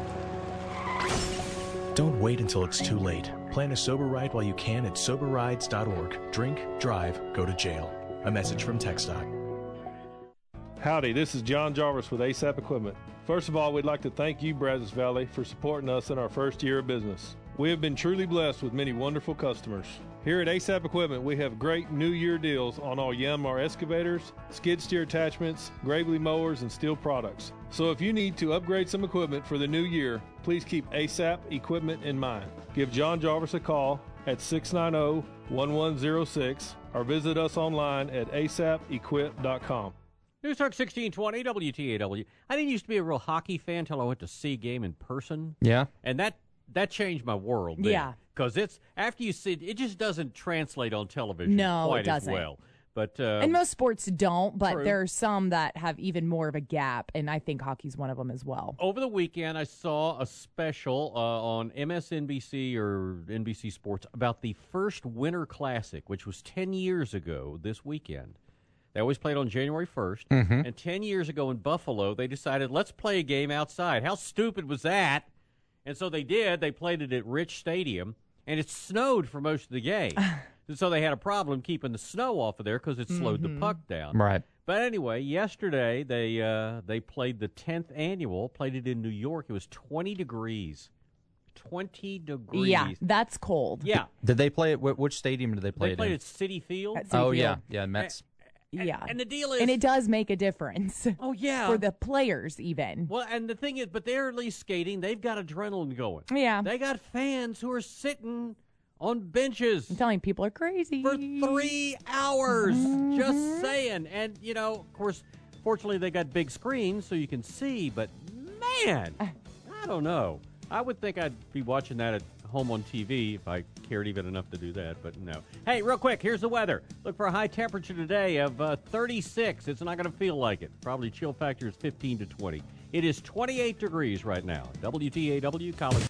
Don't wait until it's too late. Plan a sober ride while you can at sober rides dot org. Drink, drive, go to jail. A message from TxDOT. Howdy, this is John Jarvis with ASAP Equipment. First of all, we'd like to thank you, Brazos Valley, for supporting us in our first year of business. We have been truly blessed with many wonderful customers. Here at ASAP Equipment, we have great New Year deals on all Yanmar excavators, skid steer attachments, Gravely mowers, and steel products. So if you need to upgrade some equipment for the new year, please keep ASAP Equipment in mind. Give John Jarvis a call at six nine zero, one one zero six or visit us online at a s a p equip dot com. News Talk sixteen twenty W T A W. I didn't used to be a real hockey fan until I went to see a game in person. Yeah. And that that changed my world. Then. Yeah. Because it's, after you see it, it just doesn't translate on television No, quite it doesn't. as well. But, uh, and most sports don't, but true. there are some that have even more of a gap, and I think hockey's one of them as well. Over the weekend, I saw a special uh, on M S N B C or N B C Sports about the first Winter Classic, which was ten years ago this weekend. They always played on January first. Mm-hmm. And ten years ago in Buffalo, they decided, let's play a game outside. How stupid was that? And so they did. They played it at Rich Stadium, and it snowed for most of the game. And so they had a problem keeping the snow off of there because it slowed Mm-hmm. the puck down. Right. But anyway, yesterday they uh, they played the tenth annual, played it in New York. It was twenty degrees. twenty degrees. Yeah, that's cold. Yeah. Did they play at wh- which stadium did they play They it played in? at Citi Field. At Citi oh Field. yeah, yeah, Mets. Yeah. And, and the deal is... And it does make a difference. Oh, yeah. For the players, even. Well, and the thing is, but they're at least skating. They've got adrenaline going. Yeah. They got fans who are sitting on benches. I'm telling you, people are crazy. For three hours. Mm-hmm. Just saying. And, you know, of course, fortunately, they got big screens so you can see. But, man, I don't know. I would think I'd be watching that at home on T V if I cared even enough to do that, but no. Hey, real quick, here's the weather. Look for a high temperature today of uh, thirty-six. It's not going to feel like it. Probably chill factor is fifteen to twenty. It is twenty-eight degrees right now. W T A W College.